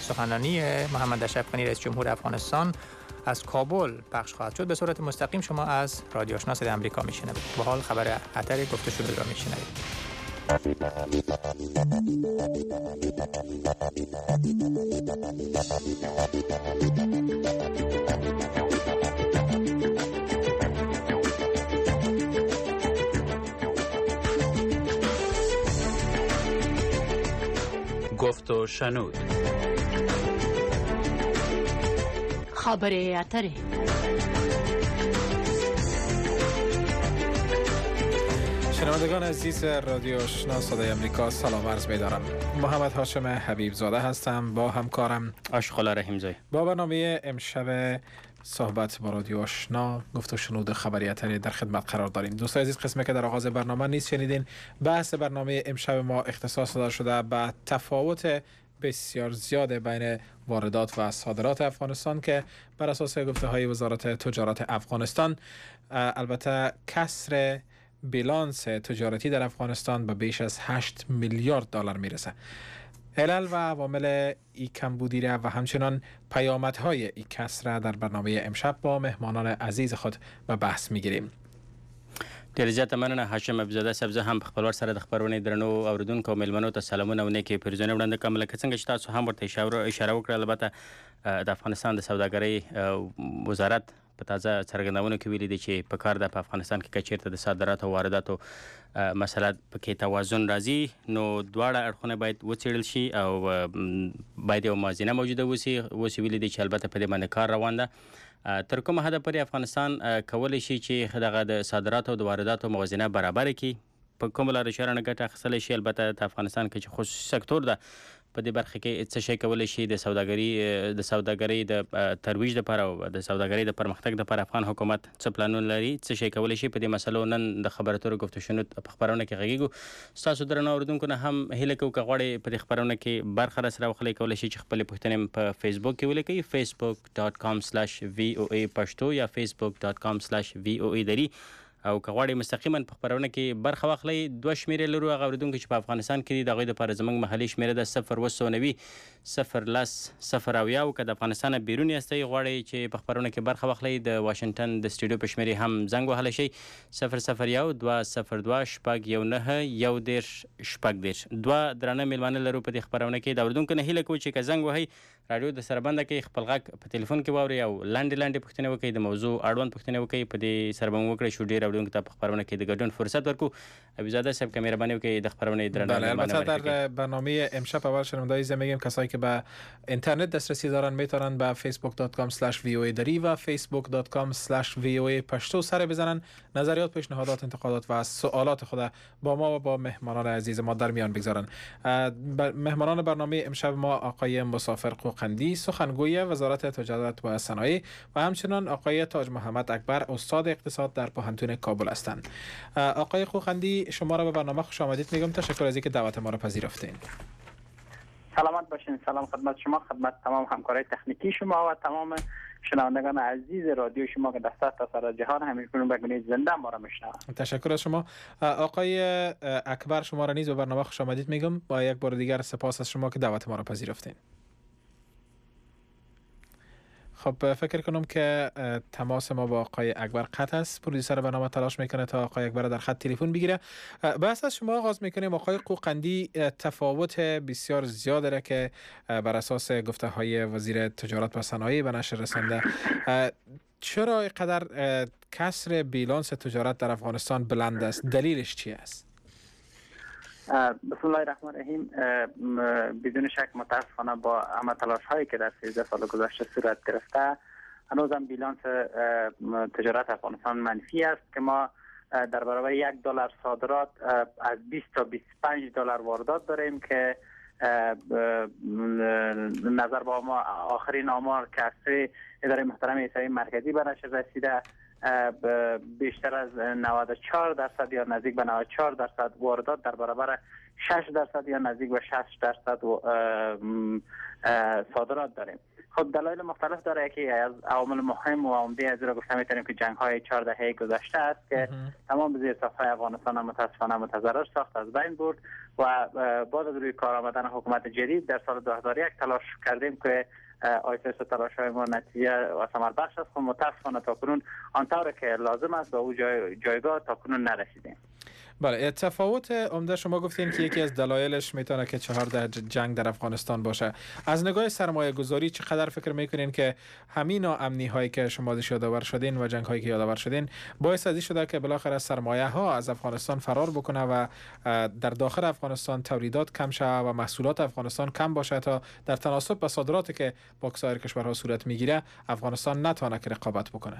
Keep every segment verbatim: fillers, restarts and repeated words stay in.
سخنرانی محمد اشرف غنی رئیس جمهور افغانستان از کابل پخش خواهد شد. به صورت مستقیم شما از رادیو آشنا صدای آمریکا میشنوید. با حال خبر اتر گفته شده را میشنوید. گفت و شنود. خبر اتر. شنوندگان عزیز رادیو آشنا صدای آمریکا سلام عرض می‌دارم. محمد هاشم حبیب زاده هستم با همکارم آشغالا رحیم زای. با برنامه امشب صحبت با رادیو آشنا گفت و شنود خبری اتری در خدمت قرار داریم. دوستان عزیز، قسمی که در آغاز برنامه نیست شنیدین، بحث برنامه امشب ما اختصاص داده شده به تفاوت بسیار زیاد بین واردات و صادرات افغانستان که بر اساس گفته‌های وزارت تجارت افغانستان البته کسر بیلانس تجارتی در افغانستان به بیش از هشت میلیارد دلار میرسه. علل و عوامل ای کمبودی را و همچنان پیامدهای ای کسر در برنامه امشب با مهمانان عزیز خود به بحث میگیریم. ډیر زیاته مننه هاشم ابزاده سبزه هم په خپلوار سره د خبرونې درنو اوریدونکو او مېلمنو ته سلامونه او نیکې پیرزونې وړاندې کوم. لکه څنګه چې تاسو هم ورته اشاره وکړه، البته د افغانستان د سوداګرۍ وزارت په تازه څرګندونو کې ویلي دي چې په کار ده په افغانستان کې که چیرته د صادراتو او وارداتو مسله پکې توازن راځي نو دواړه اړخونه باید وڅېړل شي او باید یو موازنه موجوده وسي. اوس ویلي دي چې البته په دې باندې کار روان ده. تر کومه حده پورې افغانستان کولی شي چې دغه د صادراتو او د وارداتو موازنه برابر کړي؟ په کومه لارې چاره نه ګټه اخیستلی شي؟ البته د افغانستان کې چې خصوصي سکتور ده په دې برخه کې څه شی کولی شي د سوداګري د سوداګرۍ د ترویج لپاره او د سوداګرۍ د پرمختګ لپاره افغان حکومت څه پلانونه لري؟ څه شی کولی شي؟ په دې مسلو نن د خبرو اترو گفت و شنود په خبرونه کې غږیږو. ستاسو درنو اورېدونکو نه هم هیله کوو که غواړئ په دې خبرونه کې برخه راسره واخلئ، کولی شي چې خپلې پوښتنې په فیسبوک کې ولیکئ، فیسبوک ډاټ کام سلاش وی او ای پښتو یا فیسبوک ډاټ کام سلاش وی او ای دري. او که غواړئ مستقیما په خبرونه کې برخه واخلئ، دوه شمیرې لرو هغه اورېدونکو چې په افغانستان کې دي د هغوی دپاره زموږ محلي شمیره ده صفر اوه سوه نوي صفر لس صفر اویا. او که د افغانستان بیرون یاستئ غواړئ چې په خبرونه کې برخه واخلئ، د واشنګټن د سټوډیو په شمیرې هم زنګ وهلی شئ صفر صفر یو دوه صفر دوه شپږ یو نهه یو دېرش شپږ دېرش. دوه درانه میلمانه لرو په دې خبرونه کې. د اورېدونکو نه هیله کوو چې که زنګ وهئ راډیو د سره بنده کړئ، خپل غږ په تلیفون کې واورئ او لاندې لاندې پوښتنې وکړئ، د موضوع اړوند پوښتنې وکړئ. په دې سره به مو وکړئ شو ډېر اورېدونکو ته په خبرونه کې د ګډون فرصت ورکو. ابیزاده صاحب که مهرباني وکړئ د خبرونه درنه. بله، البته در برنامه امشب اول شنونده‌های عزیز میگیم کسایی که به اینترنت دسترسی دارن میتونن به فیسبوک دات کام سلاش وی او ای دری و فیسبوک دات کام سلاش وی او ای پشتو سر بزنن، نظریات، پیشنهادات، انتقادات و سوالات خود با ما و با مهمانان عزیز ما در میان بگذارن. مهمانان برنامه امشب ما آقای مسافر قوقندی سخنگوی وزارت تجارت و صنایع و همچنین آقای تاج محمد اکبر استاد اقتصاد در پوهنتون کابل هستند. آقای قوقندی شما را به برنامه خوش آمدید میگم. تشکر از اینکه دعوت ما را پذیرفتین. سلامت باشین. سلام خدمت شما، خدمت تمام همکارای تکنیکی شما و تمام شنوندگان عزیز رادیو شما که در سطح سر جهان همیشه بگونید زنده ما را میشنوند. تشکر از شما. آقای اکبر شما را نیز به برنامه خوش آمدید میگم. با یک بار دیگر سپاس از شما که دعوت ما را پذیرفتین. خب فکر کنم که تماس ما با آقای اکبر قطع است. پرودیسر برنامه تلاش میکنه تا آقای اکبر در خط تلفن بگیره. بحث از شما آغاز میکنیم. آقای قوقندی، تفاوت بسیار زیاد را که بر اساس گفته های وزیر تجارت و صنایع به نشر رسانده، چرا اینقدر کسر بیلانس تجارت در افغانستان بلند است؟ دلیلش چی است؟ بسم الله الرحمن الرحیم. بدون شک متاسفانه با همه تلاش هایی که در سیزده سال گذشته صورت گرفته هنوز هم بیلانس تجارت افغانستان منفی است که ما در برابر یک دلار صادرات از بیست تا بیست و پنج دلار واردات داریم که نظر با ما آخرین آمار که از اداره محترم ایسای مرکزی به نشر رسیده بیشتر از نود و چهار درصد یا نزدیک به نود و چهار درصد واردات در برابر شش درصد یا نزدیک به شش درصد صادرات داریم. خب دلایل مختلف داره که از عوامل مهم و عمده از را گفته میتونیم که جنگ های چهار دهه گذشته است که تمام زیرساخت‌های افغانستان متاسفانه متضرر ساخت، از بین برد و بعد از روی کار آمدن حکومت جدید در سال دو هزار و یک تلاش کردیم که آیسیس و تلاش های ما نتیجه و ثمر بخش است. خب متاسفانه تا کنون آنطور که لازم است به او جای جایگاه تا کنون نرسیدیم. بله، تفاوت عمده شما گفتین که یکی از دلایلش میتونه که چهارده جنگ در افغانستان باشه. از نگاه سرمایه گذاری چقدر فکر میکنین که همین ناامنی هایی که شما ازش یادآور شدین و جنگ هایی که یادآور شدین باعث ازی شده که بالاخره سرمایه ها از افغانستان فرار بکنه و در داخل افغانستان تولیدات کم شه و محصولات افغانستان کم باشه تا در تناسب با صادراتی که با سایر کشورها صورت میگیره افغانستان نتونه که رقابت بکنه؟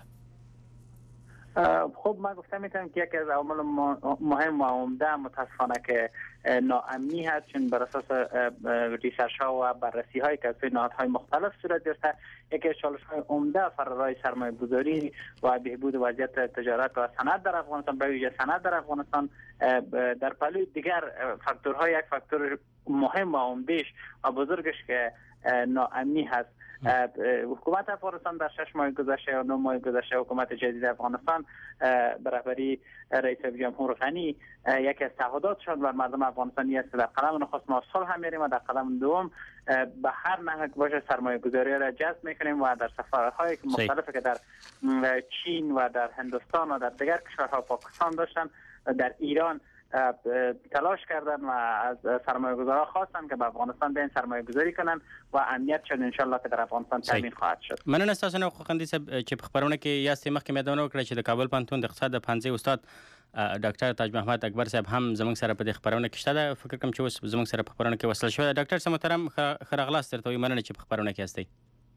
خب من گفتم میتونم که یکی از عوامل مهم و عمده متاسفانه که ناامنی هست، چون بر اساس ریسرچ ها و بررسی هایی که از نهادهای مختلف صورت گرفته، یکی از چالش های عمده فرارای سرمایه گذاری و بهبود وضعیت تجارت و صنعت در افغانستان، به ویژه صنعت در افغانستان در پهلوی دیگر فاکتورها یک فاکتور مهم و عمدهش و بزرگش که ناامنی هست. حکومت افغانستان در شش ماه گذشته یا نه ماه گذشته، حکومت جدید افغانستان به رهبری رئیس جمهور غنی، یکی از تعهداتشان بر مردم افغانستانی است در قدم نخست ما صلح میاریم و در قدم دوم به هر نحو باشه سرمایه گذاری را جذب میکنیم و در سفرهای مختلفی که در چین و در هندوستان و در دیگر کشورها پاکستان داشتن در ایران تلاش کردن و از سرمایه گذارا خواستن که به افغانستان بیان سرمایه گذاری کنن و امنیت شد انشالله که در افغانستان تامین خواهد شد. مننه ستاسو نه خوندي چې په خبرونه کې یاستې مخکې مې دا وکړه چې د کابل پوهنتون د اقتصاد د پنځه استاد ډاکټر تاج محمد اکبر صاحب هم زموږ سره په دې خبرونه کې شته ده. فکر کوم چې اوس زموږ سره په خبرونه کې وصل شوی. ډاکټر صاحب محترم ښه راغلاست درته وایو، مننه چې په خبرونه کې یاستئ.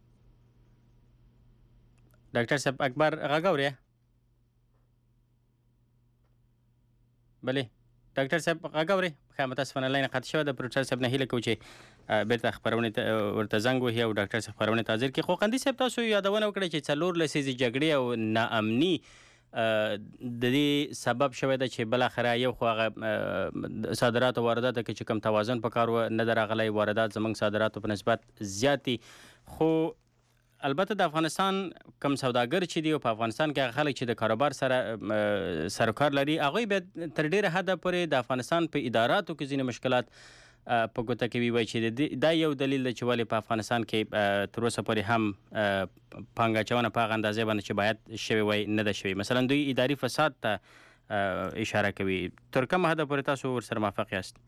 ډاکټر صاحب اکبر غږ اورئ؟ بلې ډاکټر صاحب غږ اورئ؟ ښه متاسفانه لاین قطع شوی ده. پروفیسر صاحب نه هیله کوو چې بیرته خبرونه ورته زنګ وهي او ډاکټر صاحب خبرونه ته حاضر کړي. خو قندي صاحب تاسو یادونه وکړه چې څلور لسیزې جګړې او ناامني د دې سبب شوی ده چې بالاخره یو خو هغه صادرات او واردات کې چې کم توازن په کار و نه درغلی، واردات زموږ صادراتو په نسبت زیات دي. خو البته د افغانستان کم سوداګر چې دی او په افغانستان کې هغه خلک چې د کاروبار سره سروکار لري هغوی بیا تر ډېره حده پورې د افغانستان په اداراتو کې ځینې مشکلات په ګوته کوي. وایي چې دا یو دلیل دی چې ولې په افغانستان کې تر اوسه پورې هم پانګه اچونه په هغه اندازې باندې چې باید شوې وای نه ده شوې. مثلا دوی اداري فساد ته اشاره کوي. تر کومه حده پورې تاسو ورسره موافق یاست؟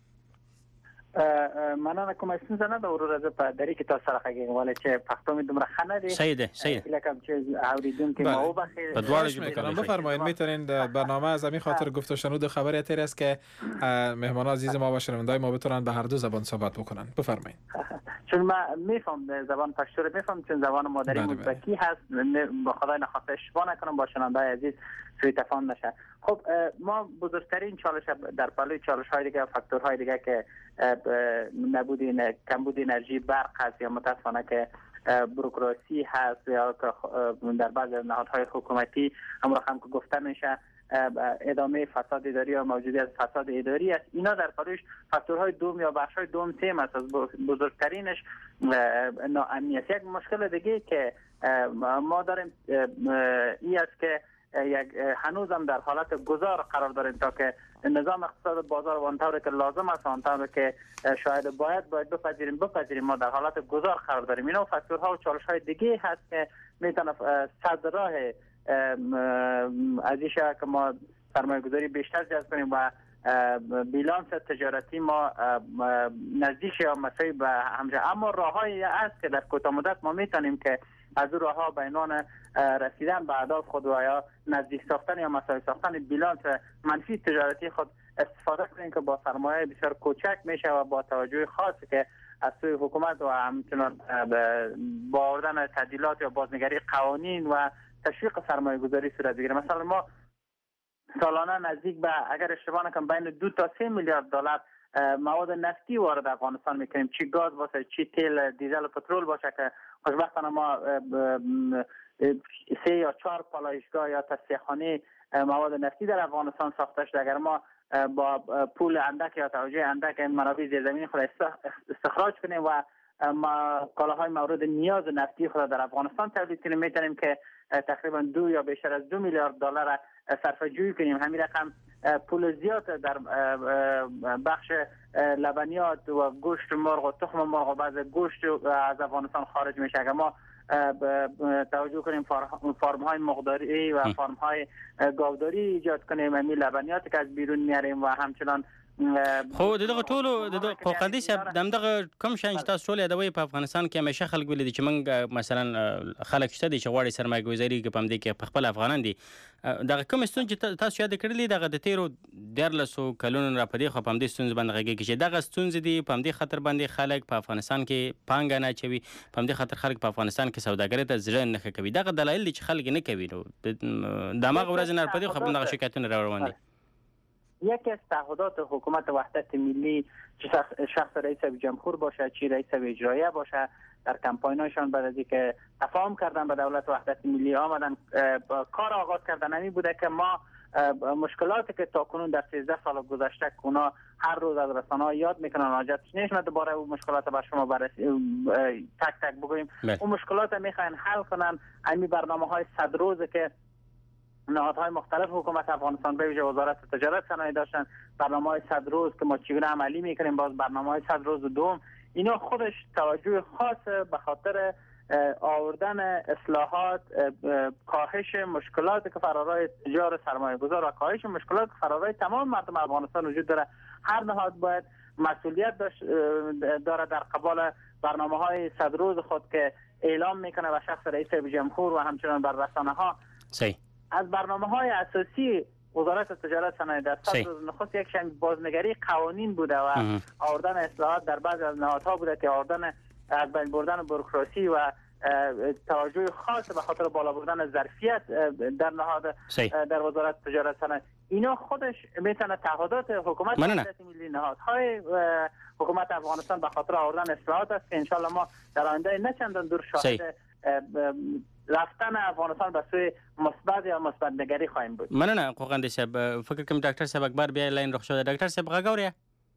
مننه کومه ستونزه نه ده ورور زه په دری کې تاسو سره خګم ولې چې پښتو می دومره خنه دي. صحیح ده صحیح ده. لکه چې اوریدونکو ما وبخیر په دواړو ژبو کې بفرمایید. میتونین برنامه از همین خاطر گفت و شنود خبری اتر است که مهمان عزیز ما و شنوندای ما بتونن به هر دو زبان صحبت بکنن. بفرمایید. چون من میفهم زبان پشتو رو میفهم، چون زبان مادری ازبکی هست. با خدای نخواسته اشتباه نکنم با شنوندای عزیز سوء تفاهم نشه. خب ما بزرگترین چالش در پلوی چالش های دیگه، فاکتورهای دیگه که نبود کمبود انرژی برق هست یا متاسفانه که بروکراسی هست یا در بعض نهادهای حکومتی همراه هم که گفته میشه ادامه فساد اداری یا موجودیت فساد اداری است. اینا در پلویش فاکتورهای دوم یا بخش‌های دوم سیم است. از بزرگترینش ناامنی است. یک مشکل دیگه که ما داریم این است که یک هنوز هم در حالت گذار قرار داریم تا که نظام اقتصاد بازار و آنطور که لازم است، آنطور که شاید باید باید بپذیریم بپذیریم ما در حالت گذار قرار داریم. اینا فاکتورها و چالش‌های دیگه هست که میتونه صد راه از که ما سرمایه گذاری بیشتر جذب کنیم و بیلانس تجارتی ما نزدیک یا مساوی به همجا. اما راههایی است که در کوتاه مدت ما میتونیم که از اون راهها به عنوان رسیدن به اهداف خود و یا نزدیک ساختن یا مساوی ساختن بیلانس منفی تجارتی خود استفاده کنیم که با سرمایه بسیار کوچک میشه و با توجه خاصی که از سوی حکومت و همچنان با آوردن تعدیلات یا بازنگری قوانین و تشویق سرمایه گذاری صورت بگیره. مثلا ما سالانه نزدیک به اگر اشتباه نکنم بین دو تا سه میلیارد دلار مواد نفتی وارد افغانستان میکنیم، چی گاز باشه چی تیل دیزل و پترول باشه که خوشبختانه ما سه یا چهار پالایشگاه یا تصفیه‌خانه مواد نفتی در افغانستان ساخته شده. اگر ما با پول اندک یا توجه اندک منابع زیرزمینی خود استخراج کنیم و ما کالاهای مورد نیاز نفتی خود در افغانستان تولید کنیم، میتونیم که تقریبا دو یا بیشتر از دو میلیارد دلار صرفه جویی کنیم. همین رقم پول زیاد در بخش لبنیات و گوشت مرغ و تخم مرغ و بعض گوشت از افغانستان خارج میشه. اگر ما توجه کنیم فارم های مقداری و فارم های گاوداری ایجاد کنیم، همین لبنیات که از بیرون میاریم و همچنان خو دغه ټولو د قوقندي صاحب دغه کوم شان چې تاسو ټول یادوي په افغانستان کې همیشه خلک ویل چې موږ مثلا خلک شته دي چې غواړي سرمایه گذاري کې پم دي کې خپل افغانان دي. دغه کوم ستون چې تاسو یاد کړلی دغه د تیرو دیارلسو کلونو را پدې خو پم دي ستون باندې غږی کې دغه ستون دي پم دي خطر باندې خلک په افغانستان کې پانګه نه چوي، پم دي خطر خلک په افغانستان کې سوداګري ته ځړن نه کوي. دغه دلایل چې خلک نه کوي نو دماغ ورځ نه پدې خو دغه شکایتونه راوړون دي. یکی از تعهدات حکومت وحدت ملی چه شخص رئیس جمهور باشه چه رئیس اجرایه باشه در کمپایناشان بعد از اینکه تفاهم کردن به دولت وحدت ملی آمدن کار آغاز کردن همین بوده که ما مشکلاتی که تاکنون در سیزده سال گذشته اونا هر روز از رسانه‌ها یاد میکنن حاجتش نیست ما دوباره اون مشکلات بر شما بررسی تک تک بگوییم. اون مشکلات میخواین حل کنن. همین برنامه‌های صد روزه که نهادهای مختلف حکومت افغانستان به ویژه وزارت تجارت صنایع داشتن، برنامه‌های صد روز که ما چگونه عملی میکنیم، باز برنامه‌های صد روز دوم، اینا خودش توجه خاص به خاطر آوردن اصلاحات، کاهش مشکلات که فرارای تجار سرمایه گذار و کاهش مشکلات که فرارای تمام مردم افغانستان وجود داره. هر نهاد باید مسئولیت داره در قبال برنامه‌های صد روز خود که اعلام میکنه و شخص رئیس جمهور و همچنان بر رسانه‌ها. صحیح. از برنامه‌های اساسی وزارت تجارت صنایع در صد روز نخست یک شم بازنگری قوانین بوده و آوردن اصلاحات در بعضی از نهادها بوده که آوردن از بین بردن بوروکراسی و توجه خاص به خاطر بالا بردن ظرفیت در نهاد در وزارت تجارت صنایع. اینا خودش میتونه تعهدات حکومت ملی نهادهای حکومت افغانستان به خاطر آوردن اصلاحات است که ان شاء الله ما در آینده نه چندان دور شاهد رفتن افغانستان به سوی مثبت یا مثبت نگری خواهیم بود. مننه قوقندي صاحب. فکر کوم ډاکټر صاحب اکبر بیا لاین رخ شو. ډاکټر صاحب غاګوري؟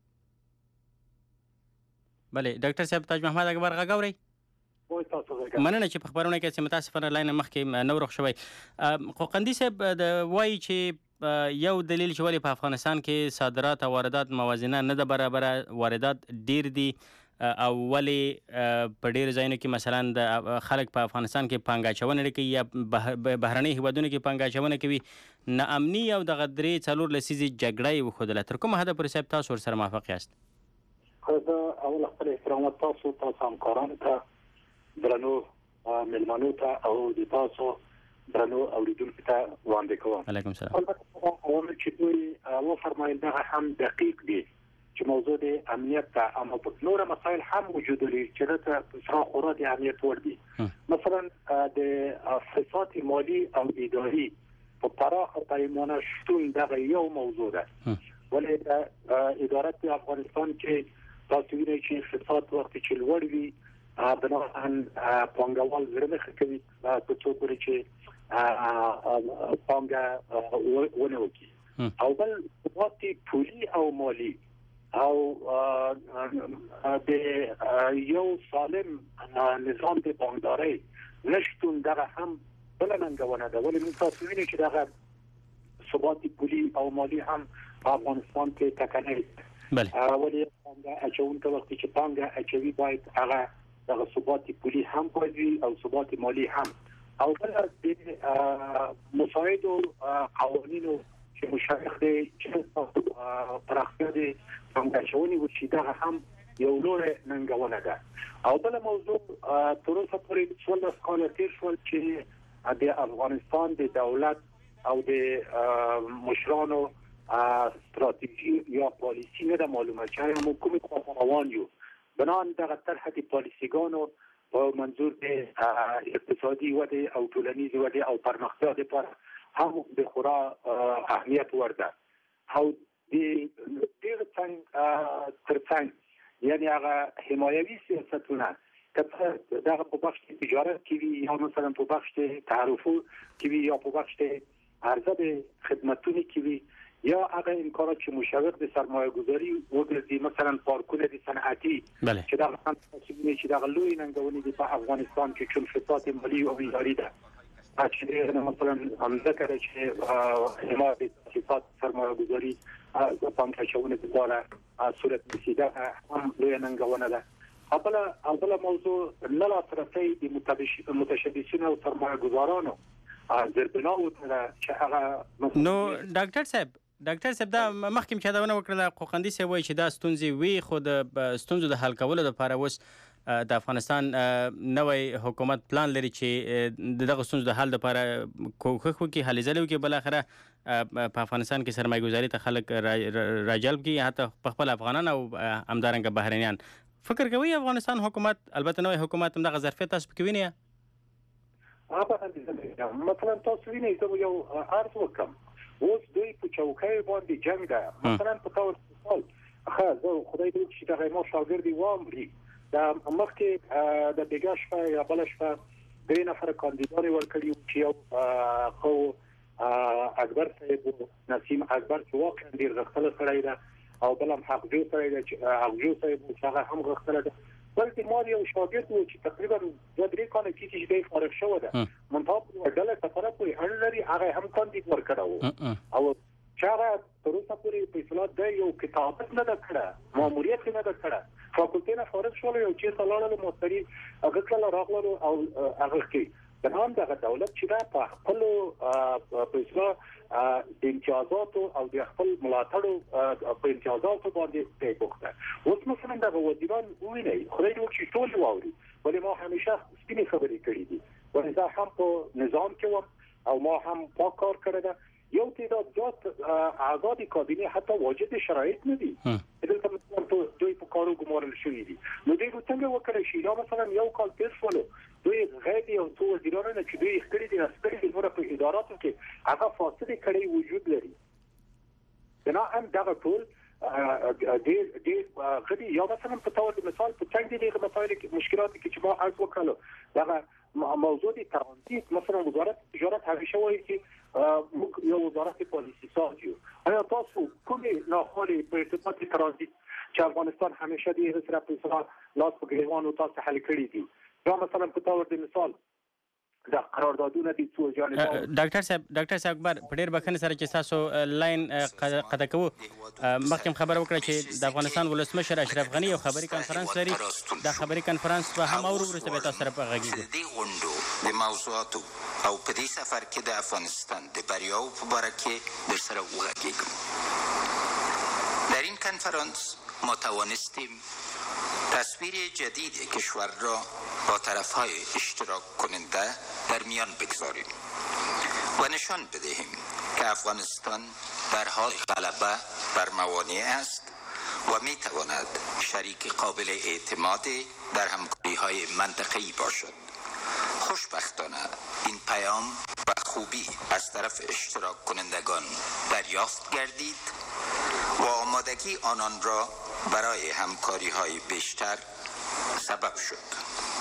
بله ډاکټر صاحب تاج محمد اکبر غاګوري؟ مننه چې په خبرونه کې چې متاسفانه لاین مخکې نو رخ شوی. قوقندي صاحب د وایي چې یو دلیل چې ولې په افغانستان کې صادرات او واردات موازنه نه ده برابره، واردات ډیر دي او ولی په ډیر ځایونو کې مثلا د خلک په افغانستان کې پانګه اچونه کوي یا بهرني هیوادونو کې پانګه اچونه کوي، ناامني او د غدري څلور لسیزې جګړه یې وښودله. تر کومه حده پورې صاحب تاسو ورسره موافق یاست؟ خو زه اول خپل احترامات تاسو تاسو همکارانو ته درنو مېلمنو ته او د تاسو درنو اوریدونکو ته وړاندې کوم. علیکم السلام. اول چې دوی وفرمایل دغه هم دقیق دي چې موضوع د امنیت ته اما په نور مسایل هم وجود لري چې د فساد خورا د امنیت ور دي. مثلا د فساد مالی او اداري په پراخه پیمانه شتون دغه یو موضوع ده. ولی د ادارت افغانستان کې تاسو وینئ چې فساد وخت چې لوړ وي بناهن پانګوال زړه نه کوي په څو پورې چې پانګه ونه وکړي او بل ثبات پولی او مالی او د یو سالم نظام د بانکداري نشتون دغه هم بل ننګونه ده. ولی موږ تاسو وینئ چې دغه ثبات پولی او مالی هم په افغانستان کې ټکنۍ بله ولی پانګه اچونکو وخت چې پانګه اچوي باید هغه دغه ثبات پولی هم وي او ثبات مالی هم او بل د مساعد او قوانینو چې مشابه دي چې پراختیا دي څنګه شونی و چې دا هم یو لوی ننګونه ده. او بل موضوع تر اوسه پورې څول کال تیر شول چې د افغانستان د دولت او د مشرانو استراتیژي یا پالیسی نه معلومه چې موږ کوم روان یو بنان دغه طرح د پالیسیګانو په منظور د اقتصادي وده او ټولنیز وده او پرمختګ لپاره هم د خورا اهمیت ورده او د ډیر څنګه ترڅنګ یعنی هغه حمایوي سیاستونه که دغه په بخش تجارت کې وي یا مثلا په بخش تعرفو کې وي یا په بخش عرضه خدماتونه کې وي یا اگر امکانات که مشوق به سرمایه گذاری وگرزی مثلا پارکونه دی صنعتی بله. که در تصمیمی که در لوی ننگونی دی په افغانستان که چون فساد مالی و اداری ده اچه مثلا هم ذکر که حمایت فساد سرمایه گذاری پام کشونه داره صورت رسیده هم لوی ننگونه ده. اولا اولا موضوع نلا طرفی دی متشبثین و سرمایه گذارانو زربنا و چې هغه نو ډاکټر صاحب ډاکټر صاحب دا مخکې چې دا ونه وکړه خوقندي سی وایي چې دا ستونزې وی خود ستونزو د حل کولو لپاره اوس د افغانستان نوې حکومت پلان لري چې دغه ستونزو د حل لپاره کوښښ وکړي هلې ځلې وکړي بل اخره په افغانستان کې سرمایه گذاري ته خلک راجلب کړي حتی په خپل افغانان او همدارنګه بهرنیان فکر کوي افغانستان حکومت البته نوې حکومت هم دغه ظرفیت تاسو پکې وینئ مثلا تاسو وینئ زه یو عرض وکړم اوس دوی په چوکۍ باندې جنگ ده مثلا په تور مثال ښه زه خدای دې چې دغه ما شاګردي وامري د مخکې د بیګا شپه یا بل شپه درې نفر کاندیدان ورکړي چې یو خو اکبر صاحب نسیم اکبر چې واقعا ډیر غښتل سړی ده او بل هم حق جو سړی ده چې حق جو صاحب هغه هم غښتل ده بلکې ما یو شاګرد و چې تقریبا دوه درې کاله کې چې دی فارغ شو ده منتها په ډله سفر پورې اړ لري هغه هم کاندید ورکړو او چې هغه تر اوسه پورې په اصلاح د یو کتابت نه ده کړه ماموریت نه ده کړه فاکولټي نه فارغ شو یو چې سلاله مستری هغه کله راغلو او هغه کې د نام دغه دولت چې دا په خپل په اصلاح د امتیازاتو او د خپل ملاتړو په امتیازاتو باندې ته بوخته اوس مثلا د وزیران ویني خدای دې چې ټول واوري ولې ما همیشه سپینې خبرې کړې دي ولې دا هم په نظام کې و او ما هم پاک کار کړی ده یو تعداد زیات اعضاء کابینه حتی واجد شرایط نه دي دلته مثلا دوی په کارو ګمارل شوي دي نو دوی څنګه وکړي شي یا مثلا یو کال تیر شول دوی غیر یو څو وزیرانو چې دوی خپل دي خپل دي نور په اداراتو کې هغه فاصله کړي وجود لري بنا هم دغه ټول ډېر ډېر غدي یا مثلا په تور مثال په څنګه دي مسایل مشکلات کې چې ما عرض وکړو دغه موضوع دي ترانزیت مثلا وزارت تجارت همیشه وایي چې موږ یو وزارت پالیسی ساز یو آیا تاسو کومې ناخوالې په ارتباط ترانزیت چې افغانستان همیشه دې سره په اصلاح لاس په ګریوان او تاسو حل کړی دي یا مثلا په تور د مثال دا قراردادونه دي څو جانبه ډاکټر صاحب ډاکټر صاحب اکبر په ډیر بخښنې سره چې تاسو لاین قطع کوو مخکې خبر وکړه چې د افغانستان ولسمشر اشرف غنی یو خبري کانفرنس لري دا خبري کانفرنس په هم اورو وروسته به تاسو سره په غږیږو د موضوعاتو او په دې سفر کې د افغانستان د بریاو په باره کې در سره وغږیږم در این کنفرانس ما توانستیم تصویر جدید کشور را با طرفهای اشتراک کننده در میان بگذاریم و نشان بدهیم که افغانستان در حال غلبه بر موانع است و می تواند شریک قابل اعتماد در همکاری‌های منطقه‌ای باشد. خوشبختانه این پیام و خوبی از طرف اشتراک کنندگان دریافت گردید و آمادگی آنان را برای همکاری‌های بیشتر سبب شد.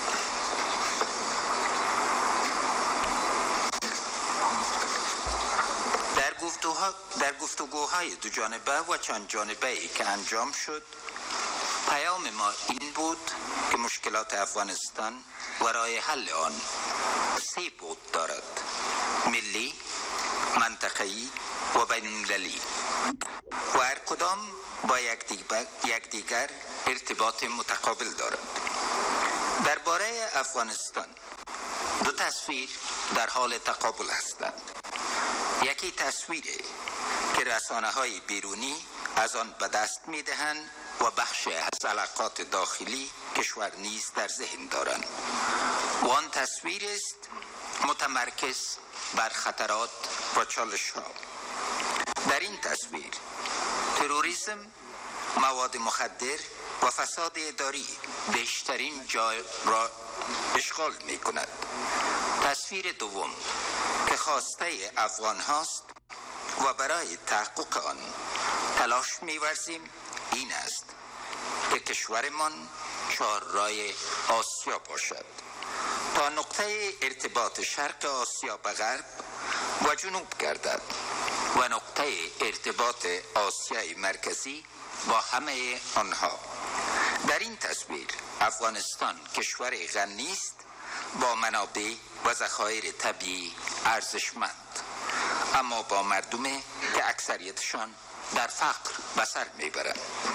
در گفتگوها در گفتگوهای دو جانبه و چند جانبه‌ای که انجام شد پیام ما این بود که مشکلات افغانستان و راه حل آن سه بود دارد: ملی، منطقه‌ای و بین‌المللی و هر کدام با یکدیگر ارتباط متقابل دارد. درباره افغانستان دو تصویر در حال تقابل هستند. یکی تصویری که رسانه‌های بیرونی از آن به دست می‌دهند و بخش از علاقات داخلی کشور نیز در ذهن دارند و آن تصویر است متمرکز بر خطرات و چالش‌ها. در این تصویر تروریسم، مواد مخدر و فساد اداری بیشترین جای را اشغال می کند. تصویر دوم که خواسته افغان هاست و برای تحقق آن تلاش می ورزیم این است که کشورمان چهارراه آسیا باشد تا نقطه ارتباط شرق آسیا به غرب و جنوب گردد و نقطه ارتباط آسیای مرکزی با همه آنها. در این تصویر افغانستان کشور غنی است با منابع و ذخایر طبیعی ارزشمند، اما با مردمی که اکثریتشان در فقر به سر میبرند.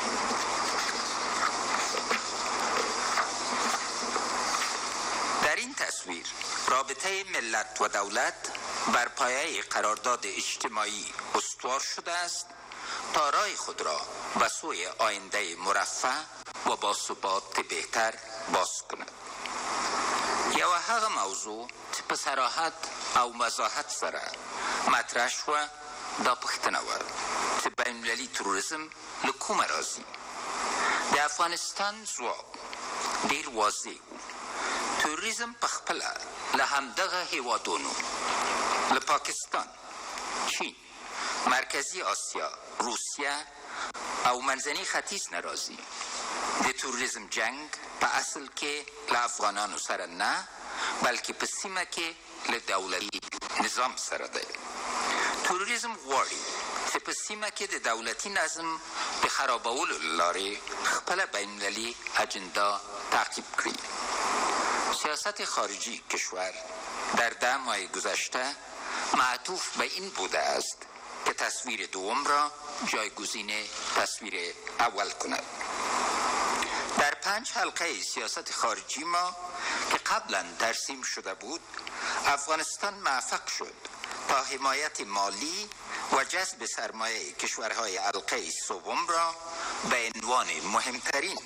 در این تصویر رابطه ملت و دولت بر پایه قرارداد اجتماعی استوار شده است تا راه خود را به سوی آینده مرفه و با ثبات بهتر باز کند. یو هغه موضوع چې په صراحت او وضاحت سره مطرح شوه دا پوښتنه وه چې بین‌المللي تروریزم له کومه راځي. د افغانستان ځواب ډېر واضح و. تروریزم په خپله له همدغه هیوادونو له پاکستان، چین، مرکزی آسیا، روسیه او منځني ختیځ نه راځي. د تروریزم جنگ په اصل کې له افغانانو سره نه بلکې په سیمه کې له دولتي نظام سره دی. تروریزم غواړي چې په سیمه کې د دولتي نظم د خرابولو له لارې خپله بین‌المللي اجندا تعقیب کړي. سیاست خارجی کشور در ده ماه گذشته معطوف به این بوده است که تصویر دوم را جایگزین تصویر اول کند. در پنج حلقه سیاست خارجی ما که قبلا ترسیم شده بود، افغانستان موفق شد تا حمایت مالی و جذب سرمایه کشورهای حلقه سوم را به عنوان مهمترین.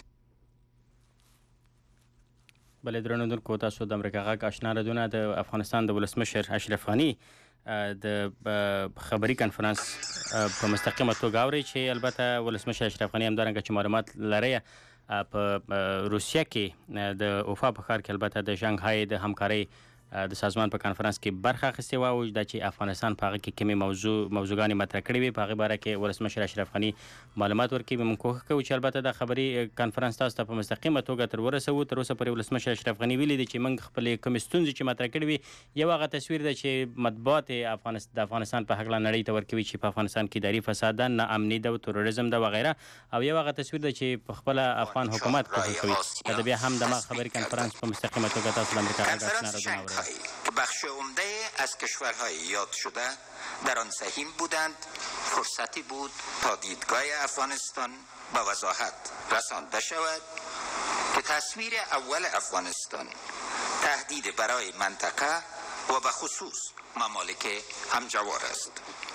بله درنوونکو، تاسو د امریکا غږ آشنا رادیو د افغانستان د ولسمشر اشرف غني د خبري کنفرانس په مستقیمه توګه اوري چې البته ولسمشر اشرف غني همدارنګه چې معلومات لري په روسیه کې د اوفا په ښار کې البته د شانګهای د همکارۍ د سازمان په کانفرنس کې برخه اخیستې وه او دا چې افغانستان په هغه کې کومې موضوع موضوعګانې مطرح کړې وې په هغې باره کې ولسمشر اشرف غني معلومات ورکوي. موږ کوښښ کوو چې البته دا خبري کانفرنس تاسو ته په مستقیمه توګه تر ورسوو. تر اوسه پورې ولسمشر اشرف غني ویلي دي چې موږ خپلې کومې ستونزې چې مطرح کړې وې، یو هغه تصویر ده چې مطبوعات د افغانستان په هکله نړۍ ته ورکوي چې په افغانستان کې اداري فساد ده، نه امني ده او تروریزم ده وغیره، او یو هغه تصویر ده چې په خپله افغان حکومت کوښښ کوي. دا بیا هم دغه خبري کانفرنس په مستقیمه توګه تاسو د امریکا غږ آشنا رادیو اورئ. بخش عمده از کشورهای یاد شده در آن سهیم بودند. فرصتی بود تا دیدگاه افغانستان به وضاحت رسانده شود که تصویر اول افغانستان تهدید برای منطقه و به خصوص ممالک همجوار است.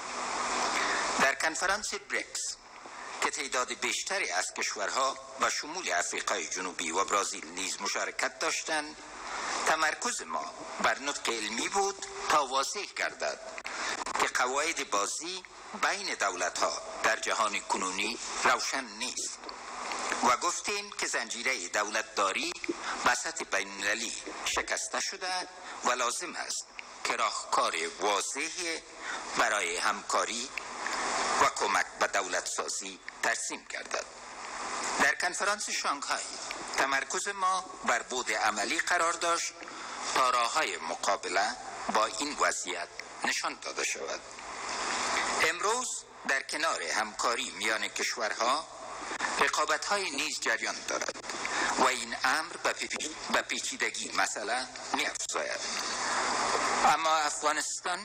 در کنفرانس بریکس که تعداد بیشتری از کشورها و شمول افریقای جنوبی و برزیل نیز مشارکت داشتند، تمرکز ما بر نطق علمی بود تا واضح گردد که قواعد بازی بین دولت‌ها در جهان کنونی روشن نیست و گفتیم که زنجیره دولتداری به سطح بین‌المللی شکسته شده و لازم است که راهکار واضح برای همکاری و کمک به دولت سازی ترسیم گردد. در کنفرانس شانگهای تمرکز ما بر بعد عملی قرار داشت تا راه‌های مقابله با این وضعیت نشان داده شود. امروز در کنار همکاری میان کشورها رقابت‌های نیز جریان دارد و این امر به پیچیدگی مسئله می‌افزاید. اما افغانستان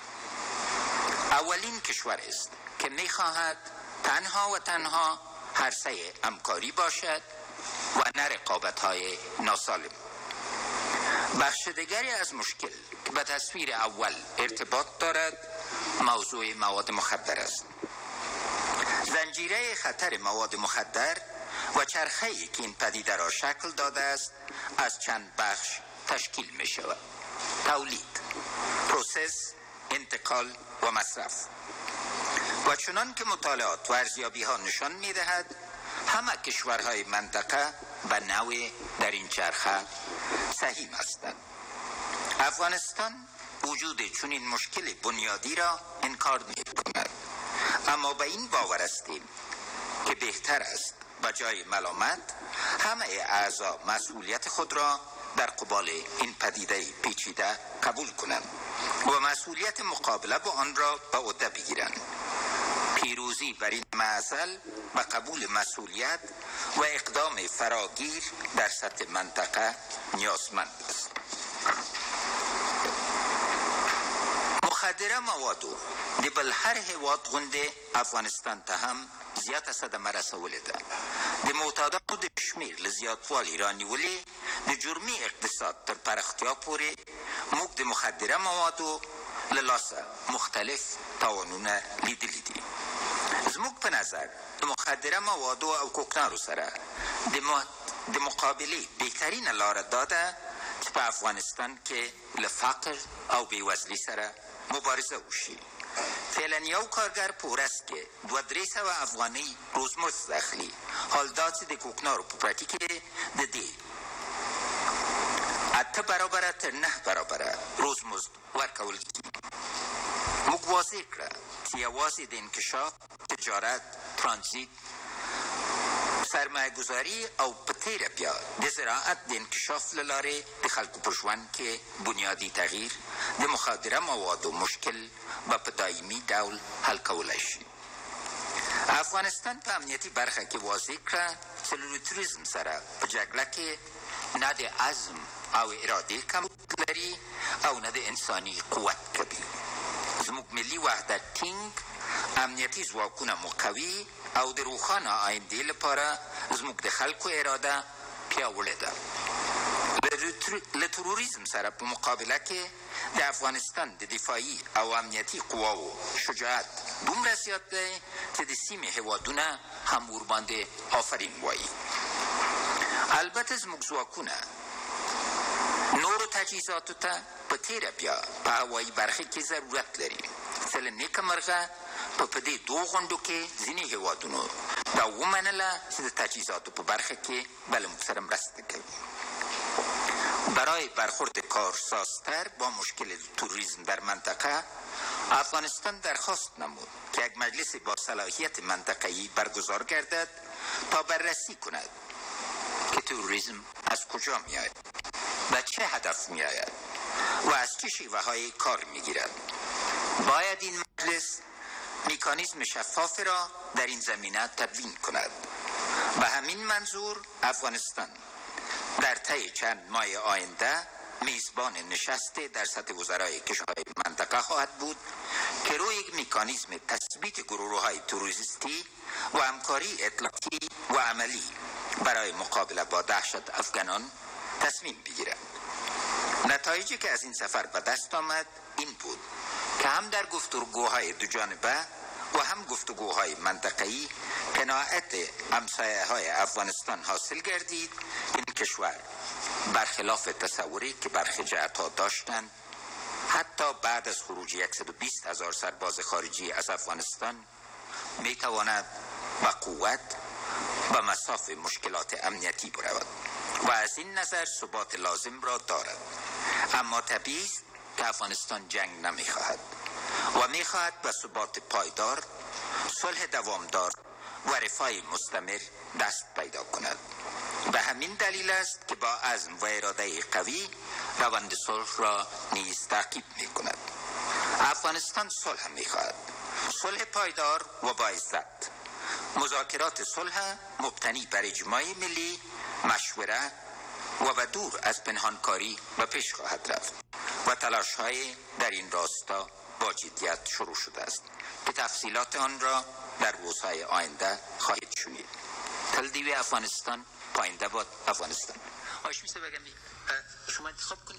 اولین کشور است که می‌خواهد تنها و تنها عرصه همکاری باشد و نه رقابت‌های ناسالم. بخش دیگری از مشکل که به تصویر اول ارتباط دارد موضوع مواد مخدر است. زنجیره خطر مواد مخدر و چرخه‌ای که این پدیده را شکل داده است از چند بخش تشکیل می شود: تولید، پروسس، انتقال و مصرف. و چنان که مطالعات و ارزیابی ها نشان می دهد همه کشورهای منطقه به نوع در این چرخه سهیم هستند. افغانستان وجود چنین مشکل بنیادی را انکار می کند، اما به این باور هستیم که بهتر است به جای ملامت همه اعضا مسئولیت خود را در قبال این پدیده پیچیده قبول کنند. و مسئولیت مقابله با آن را به عهده بگیرند. پیروزی بر این معضل و قبول مسئولیت و اقدام فراگیر در سطح منطقه نیازمند است. مخدره موادو دی بل هر هیواد غنده افغانستان ته هم زیات صدمه رسولی ده. د معتادانو د شمیر له زیاتوالي رانیولې د جرمي اقتصاد تر پراختیا پورې موږ د مخدره موادو له لاسه مختلف تاوانونه لیدلي دي. زموږ په نظر د مخدره موادو او کوکنارو سره د مقابلې بهترینه لاره دا ده چې په افغانستان کې له فقر او بېوزلي سره مبارزه وشي. فعلا یو کارگر په ورځ کې دوه درې سوه افغانۍ روزمزد اخلي. حال دا چې د کوکنارو په پټي کې د دې اته برابره تر نه برابره روزمزد ورکول کېږي. موږ واضح کړه چې یوازې د انکشاف، تجارت، ترانزیت، سرمایه گذاری او په تیره بیا د زراعت د انکشاف له لارې د خلکو په ژوند کې بنیادي تغییر د مخدره موادو مشکل به په دایمي ډول حل کولی شي. افغانستان په امنیتي برخه کې واضح کړه چې له تروریزم سره په جګړه کې نه د عزم او ارادې کمبود لري او نه د انساني قوت کوي. زموږ ملي وحدت ټینګ، امنیتي ځواکونه مو قوي او د روښانه آیندې لپاره زموږ د خلکو اراده پیاوړې ده. له تروریزم سره په مقابله کې د افغانستان د دفاعي او امنیتي قواو شجاعت دومره زیات دی چې د سیمې هیوادونه هم ورباندې آفرین وایي. البته زموږ ځواکونه نورو تجهیزاتو ته په تیره بیا په هوایي برخه کې ضرورت لري چې له نیکه مرغه په دې دوه غونډو کې ځینې هیوادونو دا ومنله چې د تجهیزاتو په برخه کې به له موږ سره مرسته کوي. برای برخورد کارسازتر با مشکل توریسم در منطقه افغانستان درخواست نمود که یک مجلس با صلاحیت منطقه‌ای برگزار گردد تا بررسی کند که توریسم از کجا می آید و چه هدف می آید و از چه شیوه های کار می گیرد. باید این مجلس مکانیزم شفاف را در این زمینه تدوین کند. به همین منظور افغانستان در طی چند ماه آینده میزبان نشسته در سطح وزرای کشورهای منطقه خواهد بود که روی یک مکانیزم تثبیت گروه‌های تروریستی و همکاری اطلاعاتی و عملی برای مقابله با دهشت افغانان تصمیم بگیرد. نتایجی که از این سفر به دست آمد این بود که هم در گفتگوهای دو جانبه و هم گفتگوهای منطقه‌ای قناعت همسایه‌های افغانستان حاصل گردید. این کشور برخلاف تصوری که برخی جهت‌ها داشتند حتی بعد از خروج صد و بیست هزار سرباز خارجی از افغانستان میتواند با قوت و مساف مشکلات امنیتی برود و از این نظر ثبات لازم را دارد. اما طبیعی است که افغانستان جنگ نمیخواهد و میخواهد به ثبات پایدار، صلح دوامدار و رفاه مستمر دست پیدا کند. به همین دلیل است که با عزم و اراده قوی روند صلح را نیز تعقیب می کند. افغانستان صلح می خواهد، صلح پایدار و با عزت. مذاکرات صلح مبتنی بر اجماع ملی، مشوره و به دور از پنهانکاری به پیش خواهد رفت و تلاش‌های در این راستا با جدیت شروع شده است که تفصیلات آن را در روزهای آینده خواهید شنید. تلدیوی افغانستان پاینده باد افغانستان. آش میشه بگم شما انتخاب کنید.